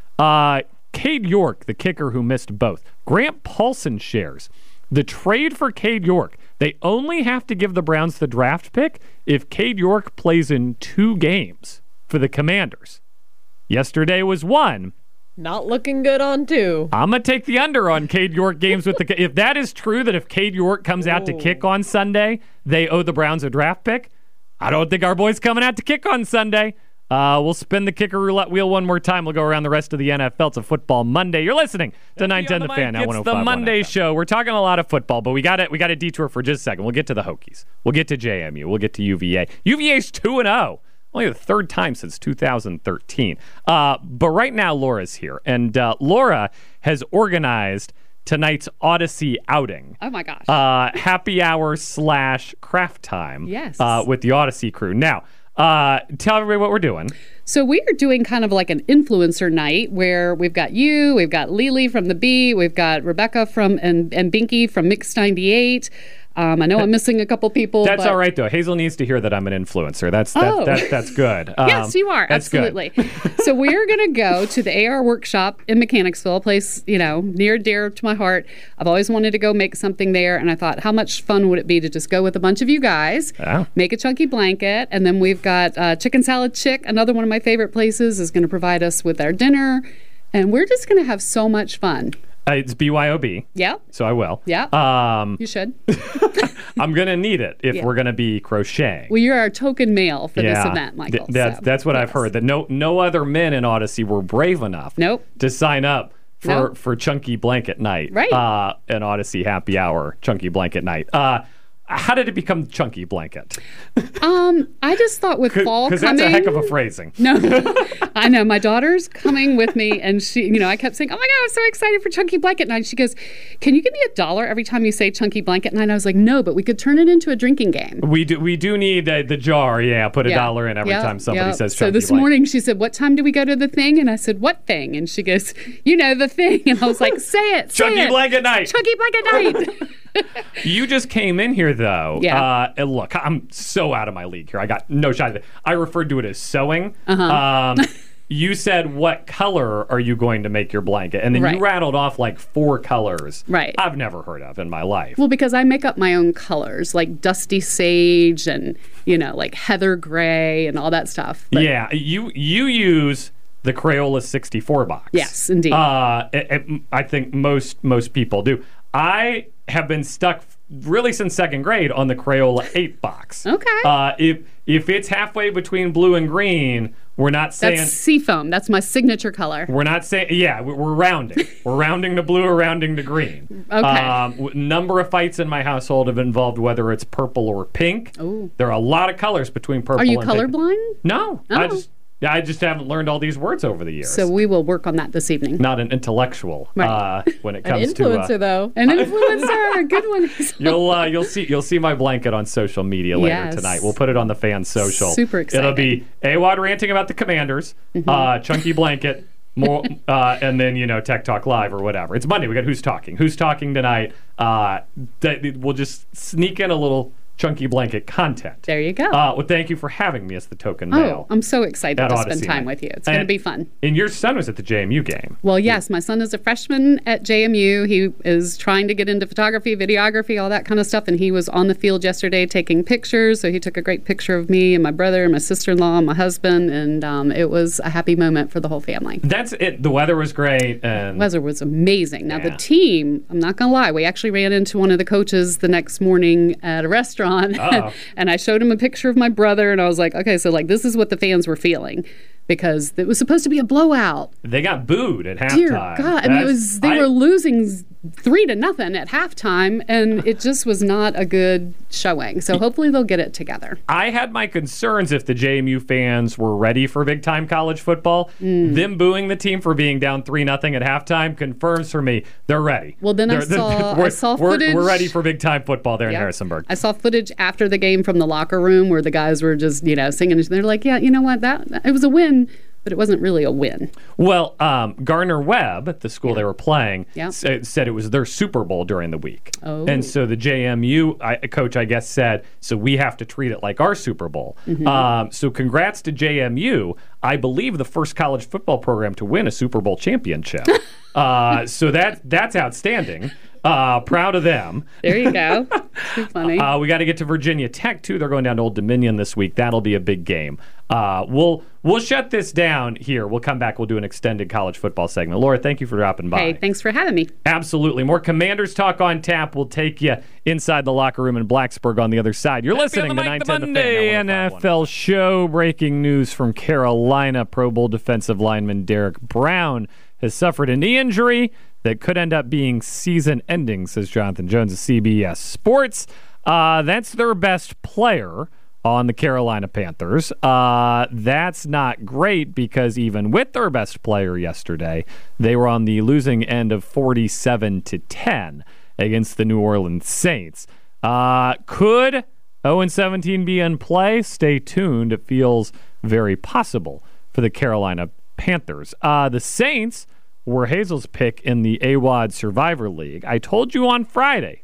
Cade York, the kicker who missed both. Grant Paulson shares the trade for Cade York. They only have to give the Browns the draft pick if Cade York plays in 2 games for the Commanders. Yesterday was 1. Not looking good on 2. I'm going to take the under on Cade York games with the... If that is true, that if Cade York comes out to kick on Sunday, they owe the Browns a draft pick, I don't think our boy's coming out to kick on Sunday. We'll spin the kicker roulette wheel one more time. We'll go around the rest of the NFL. It's a football Monday. You're listening to 910 The Fan. It's the Monday show. We're talking a lot of football, but we got a detour for just a second. We'll get to the Hokies. We'll get to JMU. We'll get to UVA. UVA's 2-0. Only the 3rd time since 2013. But right now, Laura's here. And Laura has organized tonight's Odyssey outing. Oh, my gosh. Happy hour / craft time. Yes. With the Odyssey crew. Now, tell everybody what we're doing. So we are doing kind of like an influencer night where we've got you, we've got Lily from The Bee, we've got Rebecca from and Binky from Mix 98. I know I'm missing a couple people. That's all right, though. Hazel needs to hear that I'm an influencer. That's good. Yes, you are. Absolutely. So we're going to go to the AR workshop in Mechanicsville, a place, near and dear to my heart. I've always wanted to go make something there, and I thought, how much fun would it be to just go with a bunch of you guys, make a chunky blanket, and then we've got Chicken Salad Chick, another one of my favorite places, is going to provide us with our dinner, and we're just going to have so much fun. It's BYOB. Yeah. So I will. Yeah. You should. I'm going to need it if Yeah. we're going to be crocheting. Well, you're our token male for this event, Michael. That's what I've heard. That no other men in Odyssey were brave enough to sign up for Chunky Blanket Night. Right. An Odyssey happy hour, Chunky Blanket Night. How did it become Chunky Blanket? I just thought with fall coming... Because that's a heck of a phrasing. No, I know. My daughter's coming with me, and she, I kept saying, oh my God, I'm so excited for Chunky Blanket Night. She goes, can you give me $1 every time you say Chunky Blanket Night? And I was like, no, but we could turn it into a drinking game. We do need the jar, put $1 in every time somebody says Chunky Blanket. So this morning she said, what time do we go to the thing? And I said, what thing? And she goes, the thing. And I was like, say it, say Chunky it. Blanket Night. Chunky Blanket Night. You just came in here, though. Yeah. And look, I'm so out of my league here. I got no shot at it. I referred to it as sewing. You said, what color are you going to make your blanket? And then you rattled off like 4 colors. Right. I've never heard of in my life. Well, because I make up my own colors, like dusty sage and, like heather gray and all that stuff. But yeah. You use the Crayola 64 box. Yes, indeed. I think most people do. I have been stuck really since 2nd grade on the Crayola 8 box. Okay. If it's halfway between blue and green, we're not saying... That's seafoam. That's my signature color. We're not saying... Yeah, we're rounding. We're rounding to blue or rounding to green. Okay. Number of fights in my household have involved whether it's purple or pink. Ooh. There are a lot of colors between purple and pink. Are you colorblind? No. Oh. I just haven't learned all these words over the years. So we will work on that this evening. Not an intellectual when it comes to... An influencer, though. An influencer, a good one. You'll see my blanket on social media later tonight. We'll put it on the fan social. Super excited. It'll be AWOD ranting about the Commanders, Chunky Blanket, more, and then Tech Talk Live or whatever. It's Monday. We got Who's Talking. Who's Talking tonight? We'll just sneak in a little Chunky Blanket content. There you go. Well, thank you for having me as the token male. I'm so excited to Odyssey spend time night. with you. It's going to be fun. And your son was at the JMU game. Well, yes, my son is a freshman at JMU. He is trying to get into photography, videography, all that kind of stuff, and he was on the field yesterday taking pictures. So he took a great picture of me and my brother and my sister-in-law and my husband, and it was a happy moment for the whole family. That's it. The weather was great. And the weather was amazing. Now, the team, I'm not going to lie, we actually ran into one of the coaches the next morning at a restaurant. And I showed him a picture of my brother, and I was like, okay, so this is what the fans were feeling, because it was supposed to be a blowout. They got booed at halftime. Dear God. I mean, they were losing 3-0 at halftime, and it just was not a good showing. So hopefully they'll get it together. I had my concerns if the JMU fans were ready for big-time college football. Them booing the team for being down 3-0 at halftime confirms for me they're ready. Well, then I saw footage. We're ready for big-time football there in Harrisonburg. I saw footage after the game from the locker room where the guys were just, singing. They're like, yeah, you know what? It was a win. But it wasn't really a win. Well, Gardner-Webb, the school they were playing, said it was their Super Bowl during the week. Oh. And so the JMU coach, I guess, said, so we have to treat it like our Super Bowl. So congrats to JMU. I believe the first college football program to win a Super Bowl championship. So that's outstanding. Proud of them. There you go. Too funny. We got to get to Virginia Tech, too. They're going down to Old Dominion this week. That'll be a big game. We'll shut this down here. We'll come back. We'll do an extended college football segment. Laura, thank you for dropping by. Hey, thanks for having me. Absolutely. More Commanders talk on tap. We'll take you inside the locker room in Blacksburg on the other side. You're listening to 910 The Fan. NFL show. Breaking news from Carolina. Pro Bowl defensive lineman Derek Brown has suffered a knee injury that could end up being season-ending, says Jonathan Jones of CBS Sports. That's their best player on the Carolina Panthers. That's not great because even with their best player yesterday, they were on the losing end of 47-10 against the New Orleans Saints. Could 0-17 be in play? Stay tuned. It feels very possible for the Carolina Panthers. The Saints were Hazel's pick in the AWOD Survivor League. I told you on Friday.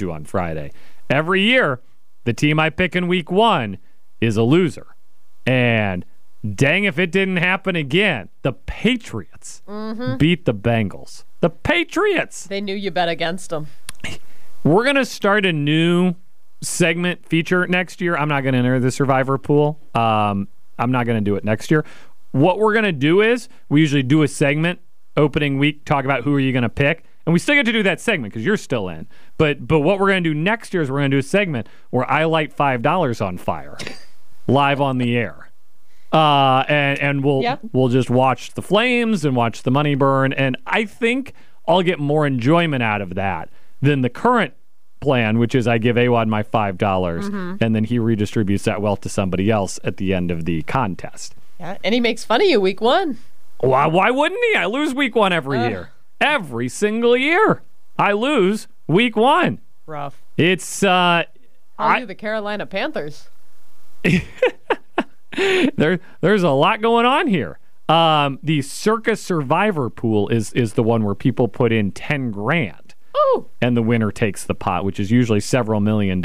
Every year, the team I pick in week 1 is a loser. And dang if it didn't happen again. The Patriots beat the Bengals. The Patriots! They knew you bet against them. We're going to start a new segment feature next year. I'm not going to enter the Survivor pool. I'm not going to do it next year. What we're going to do is we usually do a segment opening week, talk about who are you going to pick, and And we still get to do that segment because you're still in. But what we're going to do next year is we're going to do a segment where I light $5 on fire live on the air. And we'll just watch the flames and watch the money burn. And I think I'll get more enjoyment out of that than the current plan, which is I give Awad my $5 and then he redistributes that wealth to somebody else at the end of the contest. Yeah, and he makes fun of you week 1. Why wouldn't he? I lose week 1 every year. Every single year. I lose week 1. Rough. It's I'll do the Carolina Panthers. There's a lot going on here. The Circa Survivor pool is the one where people put in $10,000. Oh. And the winner takes the pot, which is usually several $million.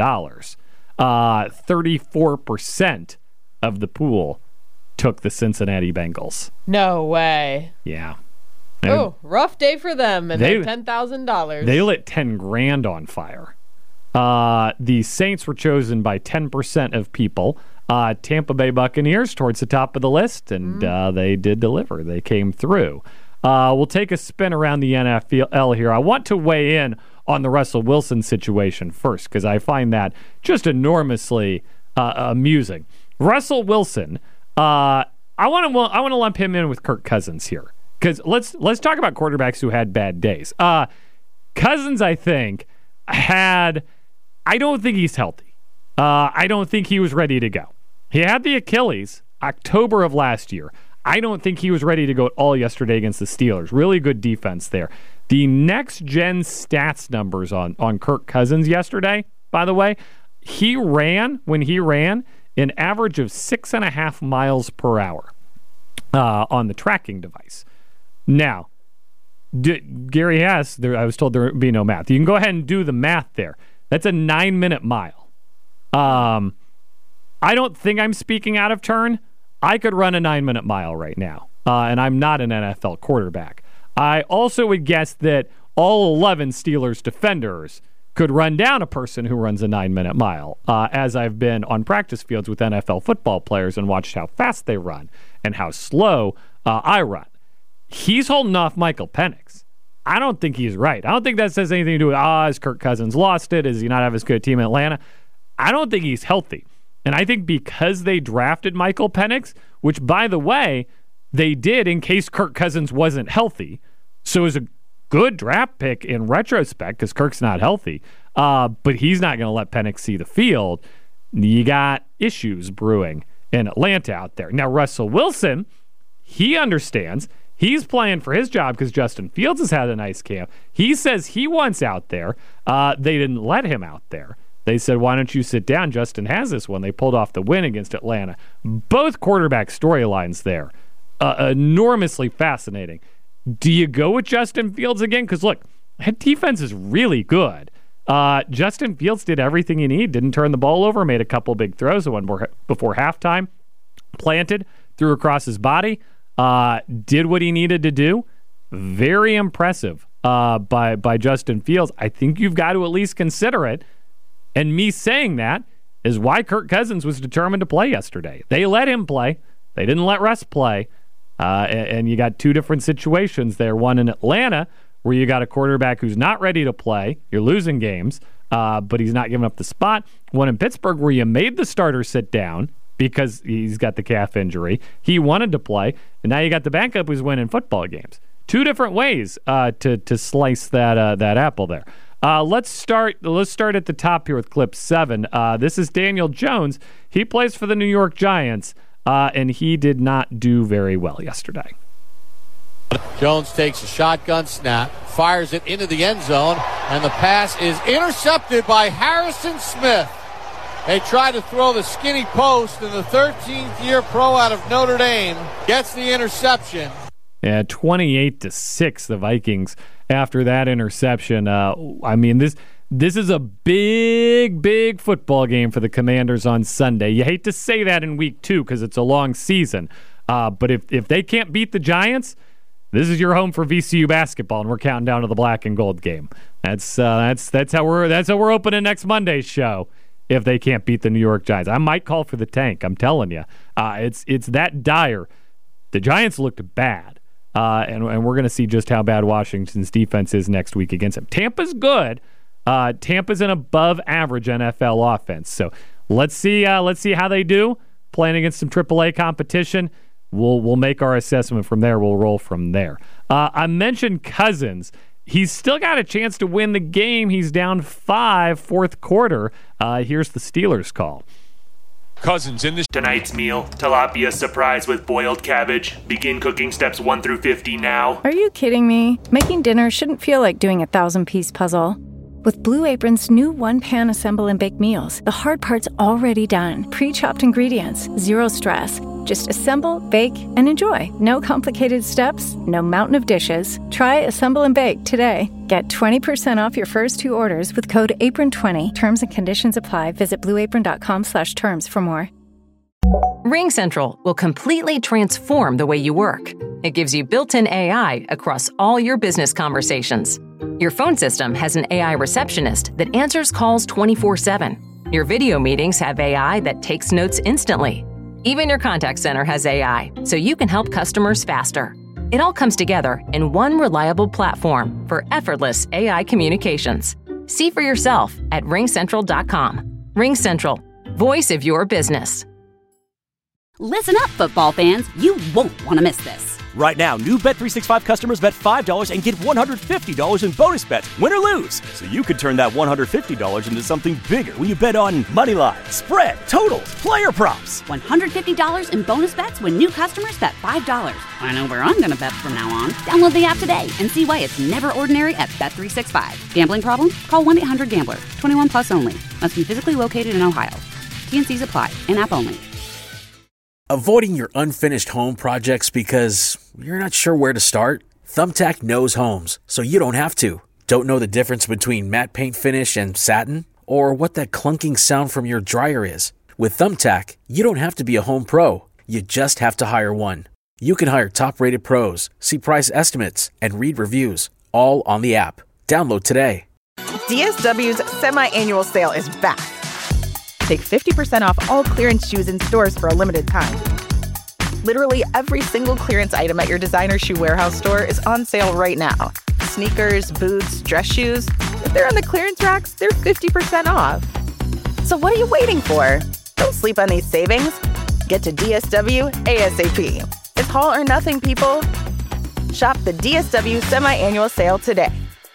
34% of the pool took the Cincinnati Bengals. No way. Yeah. Oh, rough day for them and their $10,000. They lit $10,000 on fire. The Saints were chosen by 10% of people. Tampa Bay Buccaneers towards the top of the list, and they did deliver. They came through. We'll take a spin around the NFL here. I want to weigh in on the Russell Wilson situation first because I find that just enormously amusing. Russell Wilson, I want to lump him in with Kirk Cousins here because let's talk about quarterbacks who had bad days. Cousins, I think, I don't think he's healthy. I don't think he was ready to go. He had the Achilles October of last year. I don't think he was ready to go at all yesterday against the Steelers. Really good defense there. The next-gen stats numbers on Kirk Cousins yesterday, by the way, when he ran, an average of 6.5 miles per hour on the tracking device. Now, Gary Hess, I was told there would be no math. You can go ahead and do the math there. That's a 9-minute mile. I don't think I'm speaking out of turn. I could run a 9-minute mile right now, and I'm not an NFL quarterback. I also would guess that all 11 Steelers defenders could run down a person who runs a 9-minute mile, as I've been on practice fields with NFL football players and watched how fast they run and how slow I run. He's holding off Michael Penix. I don't think he's right. I don't think that says anything to do with, has Kirk Cousins lost it? Does he not have as good a team in Atlanta? I don't think he's healthy. And I think because they drafted Michael Penix, which, by the way, they did in case Kirk Cousins wasn't healthy, so it was a good draft pick in retrospect because Kirk's not healthy, but he's not going to let Penix see the field. You got issues brewing in Atlanta out there. Now, Russell Wilson, he understands. He's playing for his job because Justin Fields has had a nice camp. He says he wants out there. They didn't let him out there. They said, why don't you sit down? Justin has this one. They pulled off the win against Atlanta. Both quarterback storylines there. Enormously fascinating. Do you go with Justin Fields again? Because, look, that defense is really good. Justin Fields did everything he needed. Didn't turn the ball over. Made a couple big throws. One before halftime. Planted. Threw across his body. Did what he needed to do. Very impressive by Justin Fields. I think you've got to at least consider it. And me saying that is why Kirk Cousins was determined to play yesterday. They let him play. They didn't let Russ play. And you got two different situations there. One in Atlanta where you got a quarterback who's not ready to play. You're losing games, but he's not giving up the spot. One in Pittsburgh where you made the starter sit down because he's got the calf injury. He wanted to play, and now you got the backup who's winning football games. Two different ways to slice that apple there. Let's start at the top here with clip 7. This is Daniel Jones. He plays for the New York Giants, and he did not do very well yesterday. Jones takes a shotgun snap, fires it into the end zone, and the pass is intercepted by Harrison Smith. They try to throw the skinny post, and the 13th-year pro out of Notre Dame gets the interception. Yeah, 28-6, the Vikings after that interception. I mean, this is a big football game for the Commanders on Sunday. You hate to say that in week 2 because it's a long season. But if they can't beat the Giants, this is your home for VCU basketball, and we're counting down to the black and gold game. That's how we're opening next Monday's show. If they can't beat the New York Giants, I might call for the tank. I'm telling you, it's that dire. The Giants looked bad. and we're going to see just how bad Washington's defense is next week against them. Tampa's good. Tampa's an above-average NFL offense. So let's see how they do playing against some AAA competition. We'll make our assessment from there. We'll roll from there. I mentioned Cousins. He's still got a chance to win the game. He's down 5 fourth quarter. Here's the Steelers' call. Cousins in this tonight's meal, tilapia surprise with boiled cabbage. Begin cooking steps 1 through 50 now. Are you kidding me? Making dinner shouldn't feel like doing a 1,000-piece puzzle. With Blue Apron's new one-pan assemble and bake meals, the hard part's already done. Pre-chopped ingredients, zero stress. Just assemble, bake, and enjoy. No complicated steps, no mountain of dishes. Try Assemble and Bake today. Get 20% off your first 2 orders with code APRON20. Terms and conditions apply. Visit blueapron.com/terms for more. RingCentral will completely transform the way you work. It gives you built-in AI across all your business conversations. Your phone system has an AI receptionist that answers calls 24/7. Your video meetings have AI that takes notes instantly. Even your contact center has AI, so you can help customers faster. It all comes together in one reliable platform for effortless AI communications. See for yourself at ringcentral.com. RingCentral, voice of your business. Listen up, football fans. You won't want to miss this. Right now, new Bet365 customers bet $5 and get $150 in bonus bets, win or lose. So you could turn that $150 into something bigger when you bet on moneyline, spread, totals, player props. $150 in bonus bets when new customers bet $5. I know where I'm going to bet from now on. Download the app today and see why it's never ordinary at Bet365. Gambling problem? Call 1-800-GAMBLER. 21 plus only. Must be physically located in Ohio. T&Cs apply. In-app only. Avoiding your unfinished home projects because you're not sure where to start? Thumbtack knows homes, so you don't have to. Don't know the difference between matte paint finish and satin? Or what that clunking sound from your dryer is? With Thumbtack, you don't have to be a home pro. You just have to hire one. You can hire top-rated pros, see price estimates, and read reviews, all on the app. Download today. DSW's semi-annual sale is back. Take 50% off all clearance shoes in stores for a limited time. Literally every single clearance item at your designer shoe warehouse store is on sale right now. Sneakers, boots, dress shoes. If they're on the clearance racks, they're 50% off. So what are you waiting for? Don't sleep on these savings. Get to DSW ASAP. It's all or nothing, people. Shop the DSW semi-annual sale today.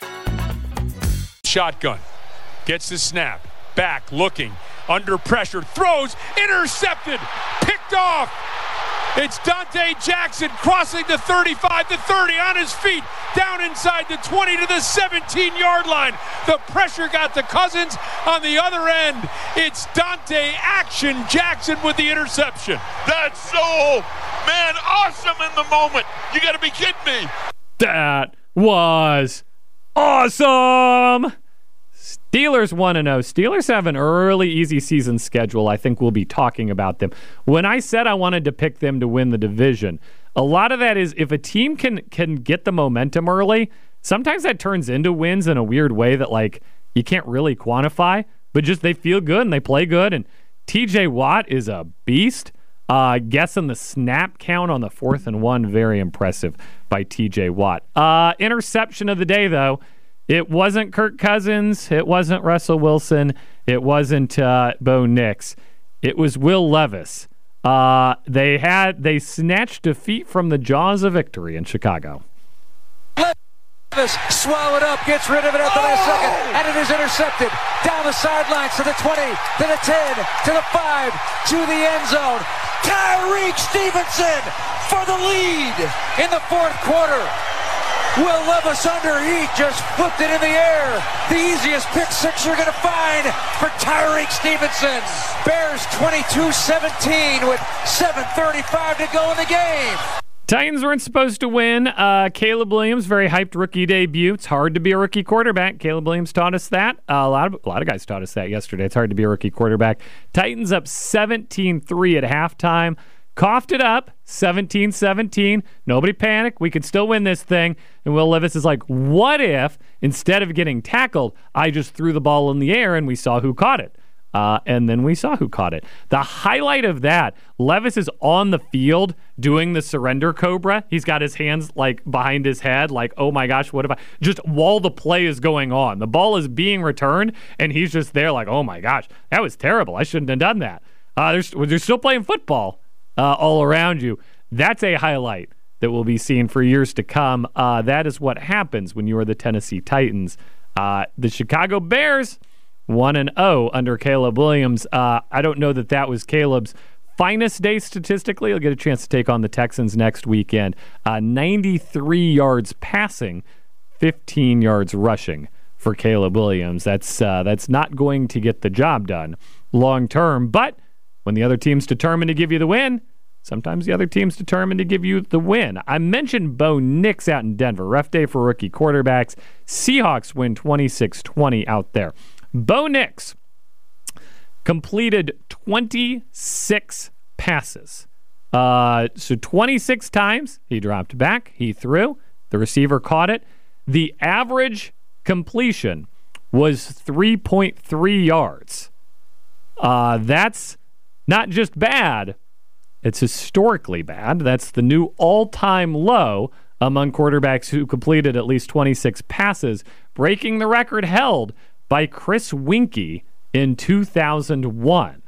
Shotgun. Gets the snap. Back, looking. Under pressure, throws, intercepted, picked off. It's Dante Jackson crossing the 35 to 30 on his feet, down inside the 20 to the 17-yard line. The pressure got to Cousins on the other end. It's Dante Action Jackson with the interception. That's so, man, awesome in the moment. You got to be kidding me. That was awesome. Steelers 1-0. Steelers have an early, easy season schedule. I think we'll be talking about them. When I said I wanted to pick them to win the division, a lot of that is if a team can get the momentum early, sometimes that turns into wins in a weird way that like you can't really quantify, but just they feel good and they play good. And TJ Watt is a beast. Guessing the snap count on the 4th and 1, very impressive by TJ Watt. Interception of the day, though. It wasn't Kirk Cousins. It wasn't Russell Wilson. It wasn't Bo Nix. It was Will Levis. They snatched defeat from the jaws of victory in Chicago. Levis swallowed up, gets rid of it at the last second, and it is intercepted. Down the sidelines to the 20, to the 10, to the 5, to the end zone. Tyreek Stevenson for the lead in the 4th quarter. Will Levis under heat just flipped it in the air. The easiest pick six you're going to find for Tyreek Stevenson. Bears 22-17 with 7:35 to go in the game. Titans weren't supposed to win. Caleb Williams, very hyped rookie debut. It's hard to be a rookie quarterback. Caleb Williams taught us that. A lot of guys taught us that yesterday. It's hard to be a rookie quarterback. Titans up 17-3 at halftime. Coughed it up, 17-17. Nobody panic. We could still win this thing. And Will Levis is like, what if, instead of getting tackled, I just threw the ball in the air and we saw who caught it? and then we saw who caught it. The highlight of that, Levis is on the field doing the surrender cobra. He's got his hands like behind his head, like, oh my gosh, what if I... Just while the play is going on. The ball is being returned, and he's just there like, oh my gosh, that was terrible. I shouldn't have done that. They're still playing football all around you. That's a highlight that will be seen for years to come. That is what happens when you are the Tennessee Titans. The Chicago Bears, 1-0 under Caleb Williams. I don't know that was Caleb's finest day statistically. He'll get a chance to take on the Texans next weekend. 93 yards passing, 15 yards rushing for Caleb Williams. That's not going to get the job done long term, but when the other team's determined to give you the win, sometimes the other team's determined to give you the win. I mentioned Bo Nix out in Denver. Rough day for rookie quarterbacks. Seahawks win 26-20 out there. Bo Nix completed 26 passes. So 26 times he dropped back, he threw, the receiver caught it. The average completion was 3.3 yards. That's not just bad, it's historically bad. That's the new all-time low among quarterbacks who completed at least 26 passes, breaking the record held by Chris Winkie in 2001.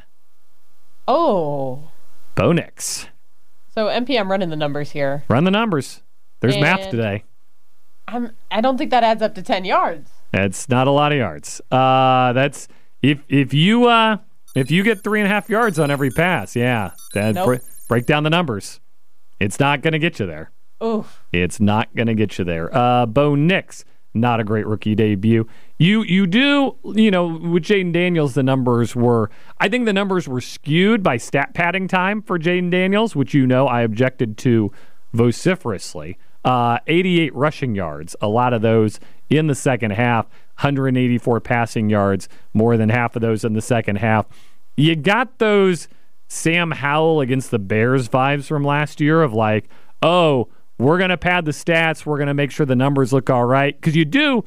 Oh. Bo Nix. So, MP, I'm running the numbers here. Run the numbers. There's math today. I don't think that adds up to 10 yards. That's not a lot of yards. That's if you get 3.5 yards on every pass, break down the numbers. It's not going to get you there. Oof. It's not going to get you there. Bo Nix, not a great rookie debut. You do, with Jayden Daniels, I think the numbers were skewed by stat padding time for Jayden Daniels, which I objected to vociferously. 88 rushing yards, a lot of those in the second half, 184 passing yards, more than half of those in the second half. You got those Sam Howell against the Bears vibes from last year of like, oh, we're going to pad the stats, we're going to make sure the numbers look all right. Because you do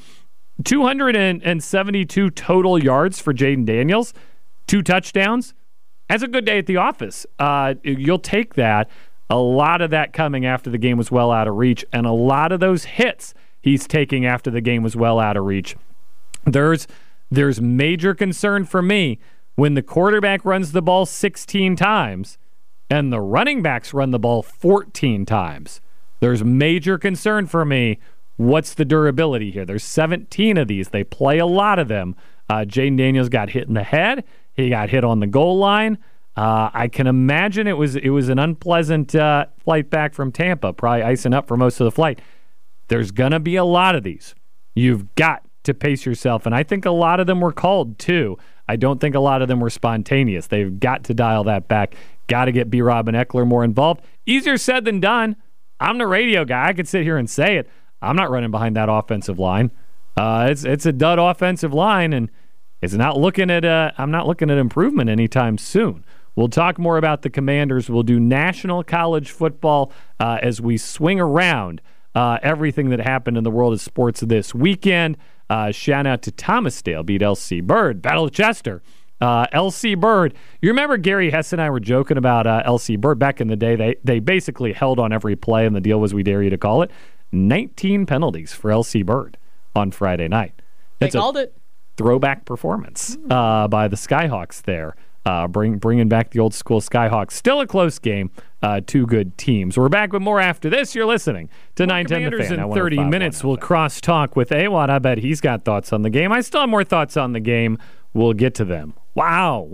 272 total yards for Jayden Daniels, 2 touchdowns. That's a good day at the office. You'll take that. A lot of that coming after the game was well out of reach, and a lot of those hits he's taking after the game was well out of reach. There's major concern for me when the quarterback runs the ball 16 times and the running backs run the ball 14 times. There's major concern for me. What's the durability here? There's 17 of these. They play a lot of them. Jayden Daniels got hit in the head. He got hit on the goal line. I can imagine it was an unpleasant flight back from Tampa, probably icing up for most of the flight. There's going to be a lot of these. You've got to pace yourself, and I think a lot of them were called too. I don't think a lot of them were spontaneous. They've got to dial that back. Got to get B. Rob and Eckler more involved. Easier said than done. I'm the radio guy. I could sit here and say it. I'm not running behind that offensive line. It's a dud offensive line, and I'm not looking at improvement anytime soon. We'll talk more about the Commanders. We'll do national college football as we swing around everything that happened in the world of sports this weekend. Shout out to Thomasdale, beat LC Bird. Battle of Chester. LC Bird. You remember Gary Hess and I were joking about LC Bird back in the day. They basically held on every play, and the deal was we dare you to call it. 19 penalties for LC Bird on Friday night. They called it. Throwback performance by the Skyhawks there. Bringing back the old school Skyhawks. Still a close game. 2 good teams. We're back with more after this. You're listening to 910 The Fan. In 30 minutes, we'll cross-talk with Awad. I bet he's got thoughts on the game. I still have more thoughts on the game. We'll get to them. Wow.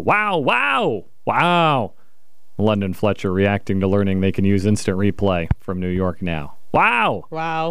London Fletcher reacting to learning they can use instant replay from New York now. Wow.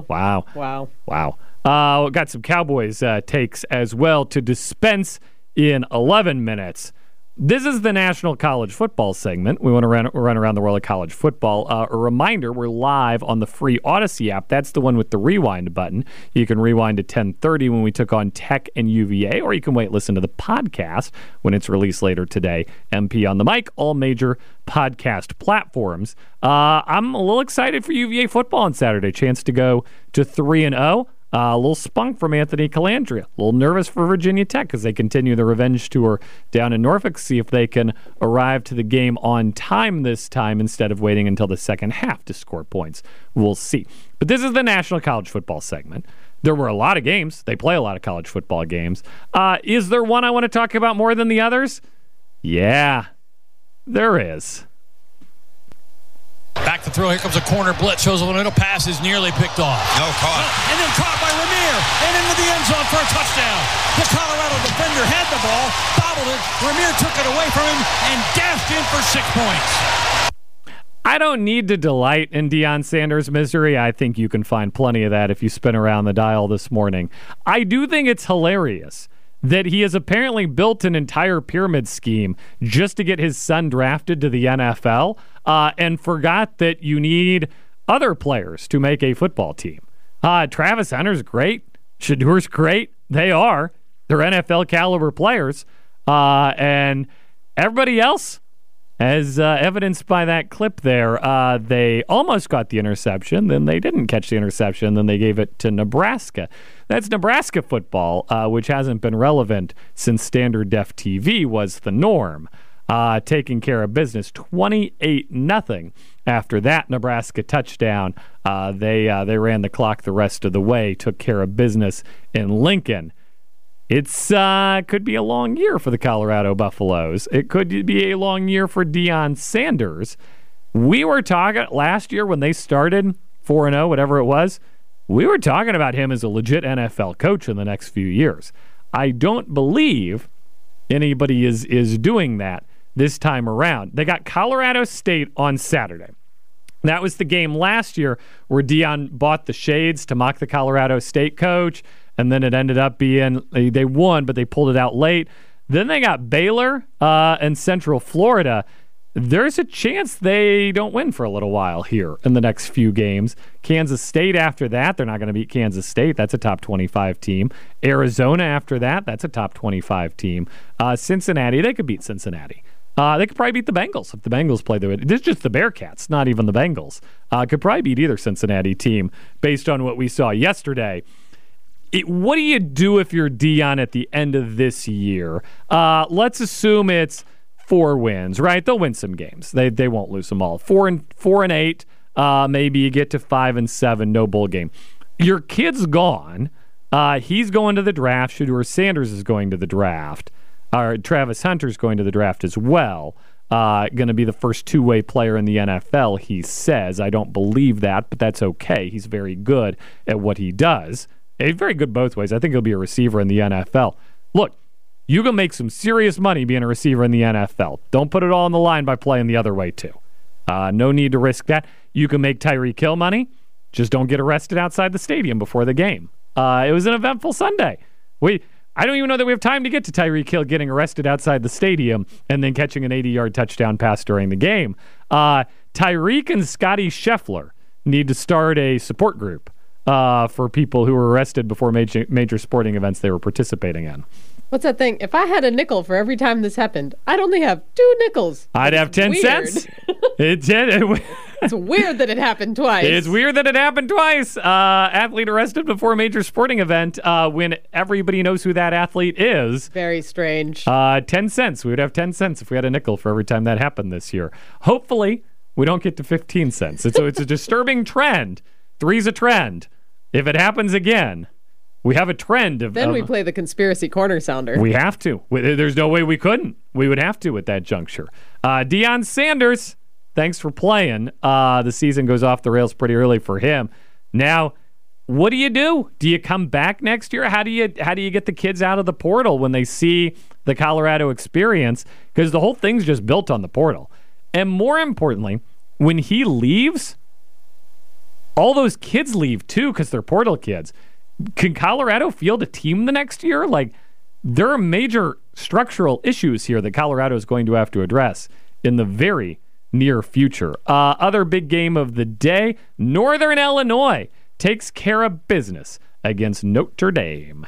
Got some Cowboys takes as well to dispense in 11 minutes. This is the National College Football segment. We want to run around the world of college football. A reminder, we're live on the free Odyssey app. That's the one with the rewind button. You can rewind to 10:30 when we took on Tech and UVA, or you can listen to the podcast when it's released later today. MP on the mic, all major podcast platforms. I'm a little excited for UVA football on Saturday. Chance to go to 3-0. A little spunk from Anthony Calandria. A little nervous for Virginia Tech as they continue the revenge tour down in Norfolk. See if they can arrive to the game on time this time instead of waiting until the second half to score points. We'll see. But this is the National College Football segment. There were a lot of games. They play a lot of college football games. Is there one I want to talk about more than the others? Yeah, there is. Back to throw. Here comes a corner blitz. Shows a little pass is nearly picked off. No caught. And then caught by Ramier. And into the end zone for a touchdown. The Colorado defender had the ball, bobbled it. Ramier took it away from him and dashed in for 6 points. I don't need to delight in Deion Sanders' misery. I think you can find plenty of that if you spin around the dial this morning. I do think it's hilarious that he has apparently built an entire pyramid scheme just to get his son drafted to the NFL and forgot that you need other players to make a football team. Travis Hunter's great. Shadeur's great. They are. They're NFL caliber players. And everybody else, as evidenced by that clip there, they almost got the interception, then they didn't catch the interception, then they gave it to Nebraska. That's Nebraska football, which hasn't been relevant since standard def TV was the norm. Taking care of business, 28-0 after that Nebraska touchdown. They ran the clock the rest of the way, took care of business in Lincoln. It's could be a long year for the Colorado Buffaloes. It could be a long year for Deion Sanders. We were talking last year when they started 4-0, whatever it was. We were talking about him as a legit NFL coach in the next few years. I don't believe anybody is doing that this time around. They got Colorado State on Saturday. That was the game last year where Deion bought the shades to mock the Colorado State coach, and then it ended up being they won, but they pulled it out late. Then they got Baylor and Central Florida. There's a chance they don't win for a little while here in the next few games. Kansas State after that, they're not going to beat Kansas State. That's a top 25 team. Arizona after that, that's a top 25 team. Cincinnati, they could beat Cincinnati. They could probably beat the Bengals if the Bengals play the way. It's just the Bearcats, not even the Bengals. Could probably beat either Cincinnati team based on what we saw yesterday. What do you do if you're Deion at the end of this year? Let's assume it's 4 wins, right? They'll win some games. They won't lose them all. 4-8. Maybe you get to 5-7. No bowl game. Your kid's gone. He's going to the draft. Shedeur Sanders is going to the draft. Travis Hunter's going to the draft as well. Going to be the first two-way player in the NFL, he says. I don't believe that, but that's okay. He's very good at what he does. He's very good both ways. I think he'll be a receiver in the NFL. Look, you can make some serious money being a receiver in the NFL. Don't put it all on the line by playing the other way, too. No need to risk that. You can make Tyreek Hill money. Just don't get arrested outside the stadium before the game. It was an eventful Sunday. I don't even know that we have time to get to Tyreek Hill getting arrested outside the stadium and then catching an 80-yard touchdown pass during the game. Tyreek and Scotty Scheffler need to start a support group for people who were arrested before major sporting events they were participating in. What's that thing? If I had a nickel for every time this happened, I'd only have 2 nickels. I'd have 10 cents. It's weird that it happened twice. It's weird that it happened twice. Athlete arrested before a major sporting event when everybody knows who that athlete is. Very strange. 10 cents. We would have 10 cents if we had a nickel for every time that happened this year. Hopefully, we don't get to 15 cents. It's a disturbing trend. 3's a trend. If it happens again, we have a trend of... Then we play the conspiracy corner sounder. We have to. There's no way we couldn't. We would have to at that juncture. Deion Sanders, thanks for playing. The season goes off the rails pretty early for him. Now, what do you do? Do you come back next year? How do you get the kids out of the portal when they see the Colorado experience? Because the whole thing's just built on the portal. And more importantly, when he leaves, all those kids leave too because they're portal kids. Can Colorado field a team the next year? There are major structural issues here that Colorado is going to have to address in the very near future. Other big game of the day, Northern Illinois takes care of business against Notre Dame.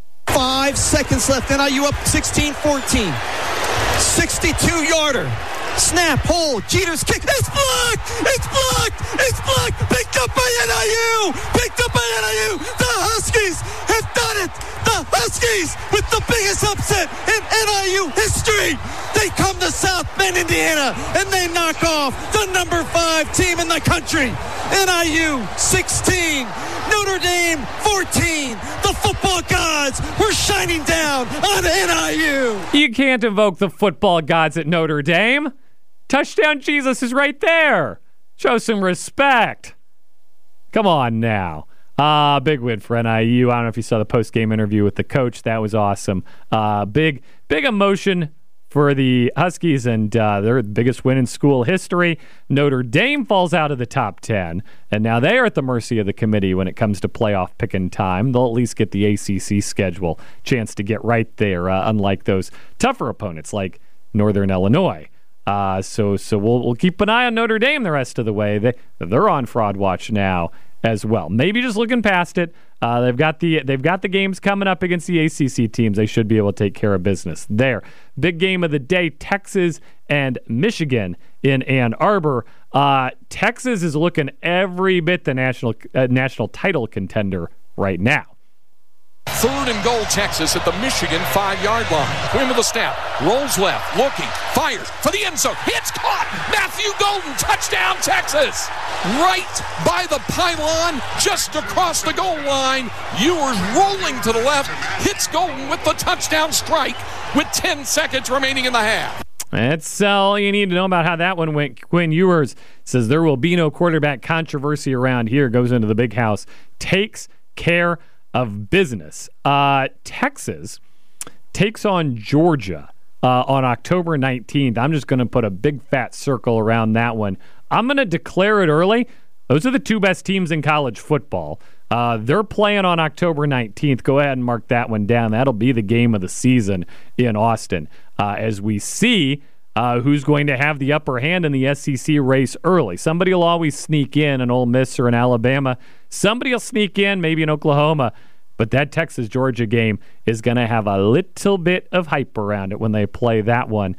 5 seconds left. NIU up 16-14. 62-yarder. Snap, hold, Jeter's kick. It's blocked! It's blocked! It's blocked! Picked up by NIU! Picked up by NIU! The Huskies have done it! The Huskies with the biggest upset in NIU history! They come to South Bend, Indiana, and they knock off the number 5 team in the country. NIU 16, Notre Dame 14. The football gods were shining down on NIU. You can't invoke the football gods at Notre Dame. Touchdown Jesus is right there. Show some respect. Come on now. Big win for NIU. I don't know if you saw the post-game interview with the coach. That was awesome. Big emotion for the Huskies, and their biggest win in school history. Notre Dame falls out of the top 10, and now they are at the mercy of the committee when it comes to playoff picking time. They'll at least get the ACC schedule chance to get right there, unlike those tougher opponents like Northern Illinois. So we'll keep an eye on Notre Dame the rest of the way. They're on fraud watch now as well. Maybe just looking past it. They've got the games coming up against the ACC teams. They should be able to take care of business there. Big game of the day: Texas and Michigan in Ann Arbor. Texas is looking every bit the national title contender right now. 3rd and goal, Texas at the Michigan 5-yard line. Quinn with the snap, rolls left, looking, fires for the end zone. Hits, caught. Matthew Golden, touchdown, Texas. Right by the pylon, just across the goal line. Ewers rolling to the left, hits Golden with the touchdown strike with 10 seconds remaining in the half. That's all you need to know about how that one went. Quinn Ewers says there will be no quarterback controversy around here. Goes into the big house, takes care of business. Texas takes on Georgia on October 19th. I'm just going to put a big fat circle around that one. I'm going to declare it early. Those are the 2 best teams in college football. They're playing on October 19th. Go ahead and mark that one down. That'll be the game of the season in Austin as we see who's going to have the upper hand in the SEC race early. Somebody will always sneak in, an Ole Miss or an Alabama. Somebody will sneak in, maybe in Oklahoma. But that Texas-Georgia game is going to have a little bit of hype around it when they play that one.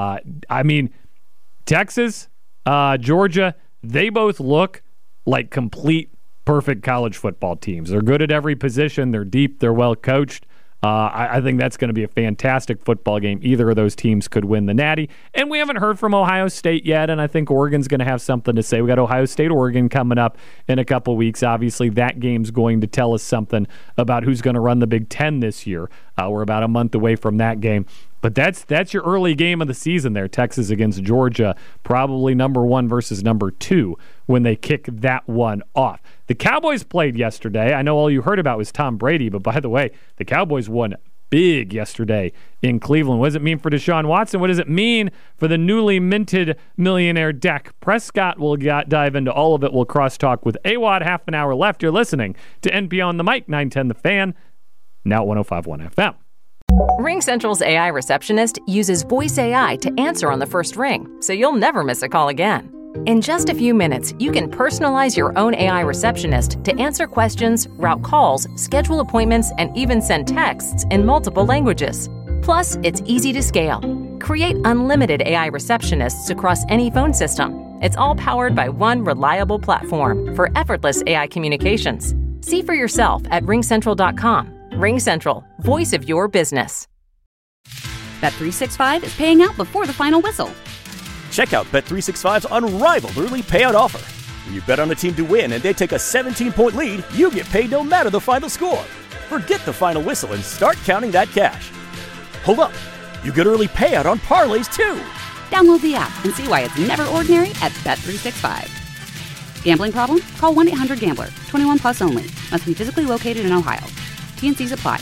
Texas, Georgia, they both look like complete, perfect college football teams. They're good at every position. They're deep. They're well coached. I think that's going to be a fantastic football game. Either of those teams could win the Natty. And we haven't heard from Ohio State yet, and I think Oregon's going to have something to say. We got Ohio State-Oregon coming up in a couple weeks. Obviously, that game's going to tell us something about who's going to run the Big Ten this year. We're about a month away from that game. But that's your early game of the season there, Texas against Georgia, probably number 1 versus number 2 when they kick that one off. The Cowboys played yesterday. I know all you heard about was Tom Brady, but by the way, the Cowboys won big yesterday in Cleveland. What does it mean for Deshaun Watson? What does it mean for the newly minted millionaire Dak Prescott? We'll dive into all of it. We'll crosstalk with AWadd. Half an hour left. You're listening to NP on the Mic, 910 The Fan, now 105.1 FM. RingCentral's AI receptionist uses voice AI to answer on the first ring, so you'll never miss a call again. In just a few minutes, you can personalize your own AI receptionist to answer questions, route calls, schedule appointments, and even send texts in multiple languages. Plus, it's easy to scale. Create unlimited AI receptionists across any phone system. It's all powered by one reliable platform for effortless AI communications. See for yourself at RingCentral.com. RingCentral, voice of your business. Bet365 is paying out before the final whistle. Check out Bet365's unrivaled early payout offer. When you bet on a team to win and they take a 17-point lead, you get paid no matter the final score. Forget the final whistle and start counting that cash. Hold up. You get early payout on parlays, too. Download the app and see why it's never ordinary at Bet365. Gambling problem? Call 1-800-GAMBLER. 21 plus only. Must be physically located in Ohio. T&Cs apply.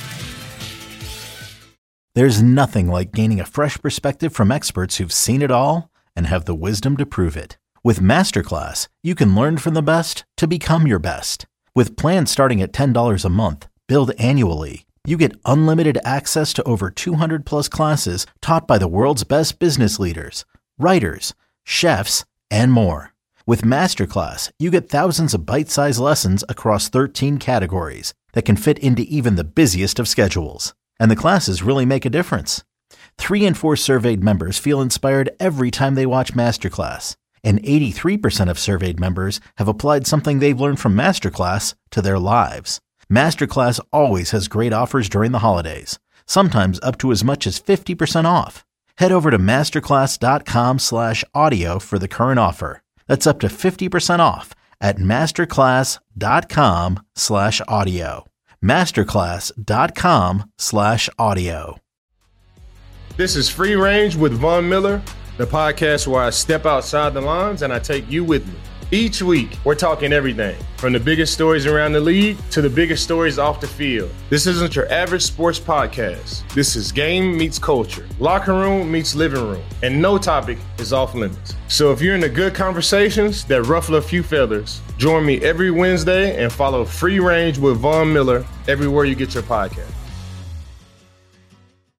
There's nothing like gaining a fresh perspective from experts who've seen it all and have the wisdom to prove it. With Masterclass, you can learn from the best to become your best. With plans starting at $10 a month, billed annually, you get unlimited access to over 200 plus classes taught by the world's best business leaders, writers, chefs, and more. With Masterclass, you get thousands of bite-sized lessons across 13 categories that can fit into even the busiest of schedules. And the classes really make a difference. 3 in 4 surveyed members feel inspired every time they watch Masterclass. And 83% of surveyed members have applied something they've learned from Masterclass to their lives. Masterclass always has great offers during the holidays, sometimes up to as much as 50% off. Head over to masterclass.com/audio for the current offer. That's up to 50% off at masterclass.com/audio. masterclass.com/audio. This is Free Range with Von Miller, the podcast where I step outside the lines and I take you with me. Each week, we're talking everything from the biggest stories around the league to the biggest stories off the field. This isn't your average sports podcast. This is game meets culture, locker room meets living room, and no topic is off limits. So if you're into good conversations that ruffle a few feathers, join me every Wednesday and follow Free Range with Von Miller everywhere you get your podcast.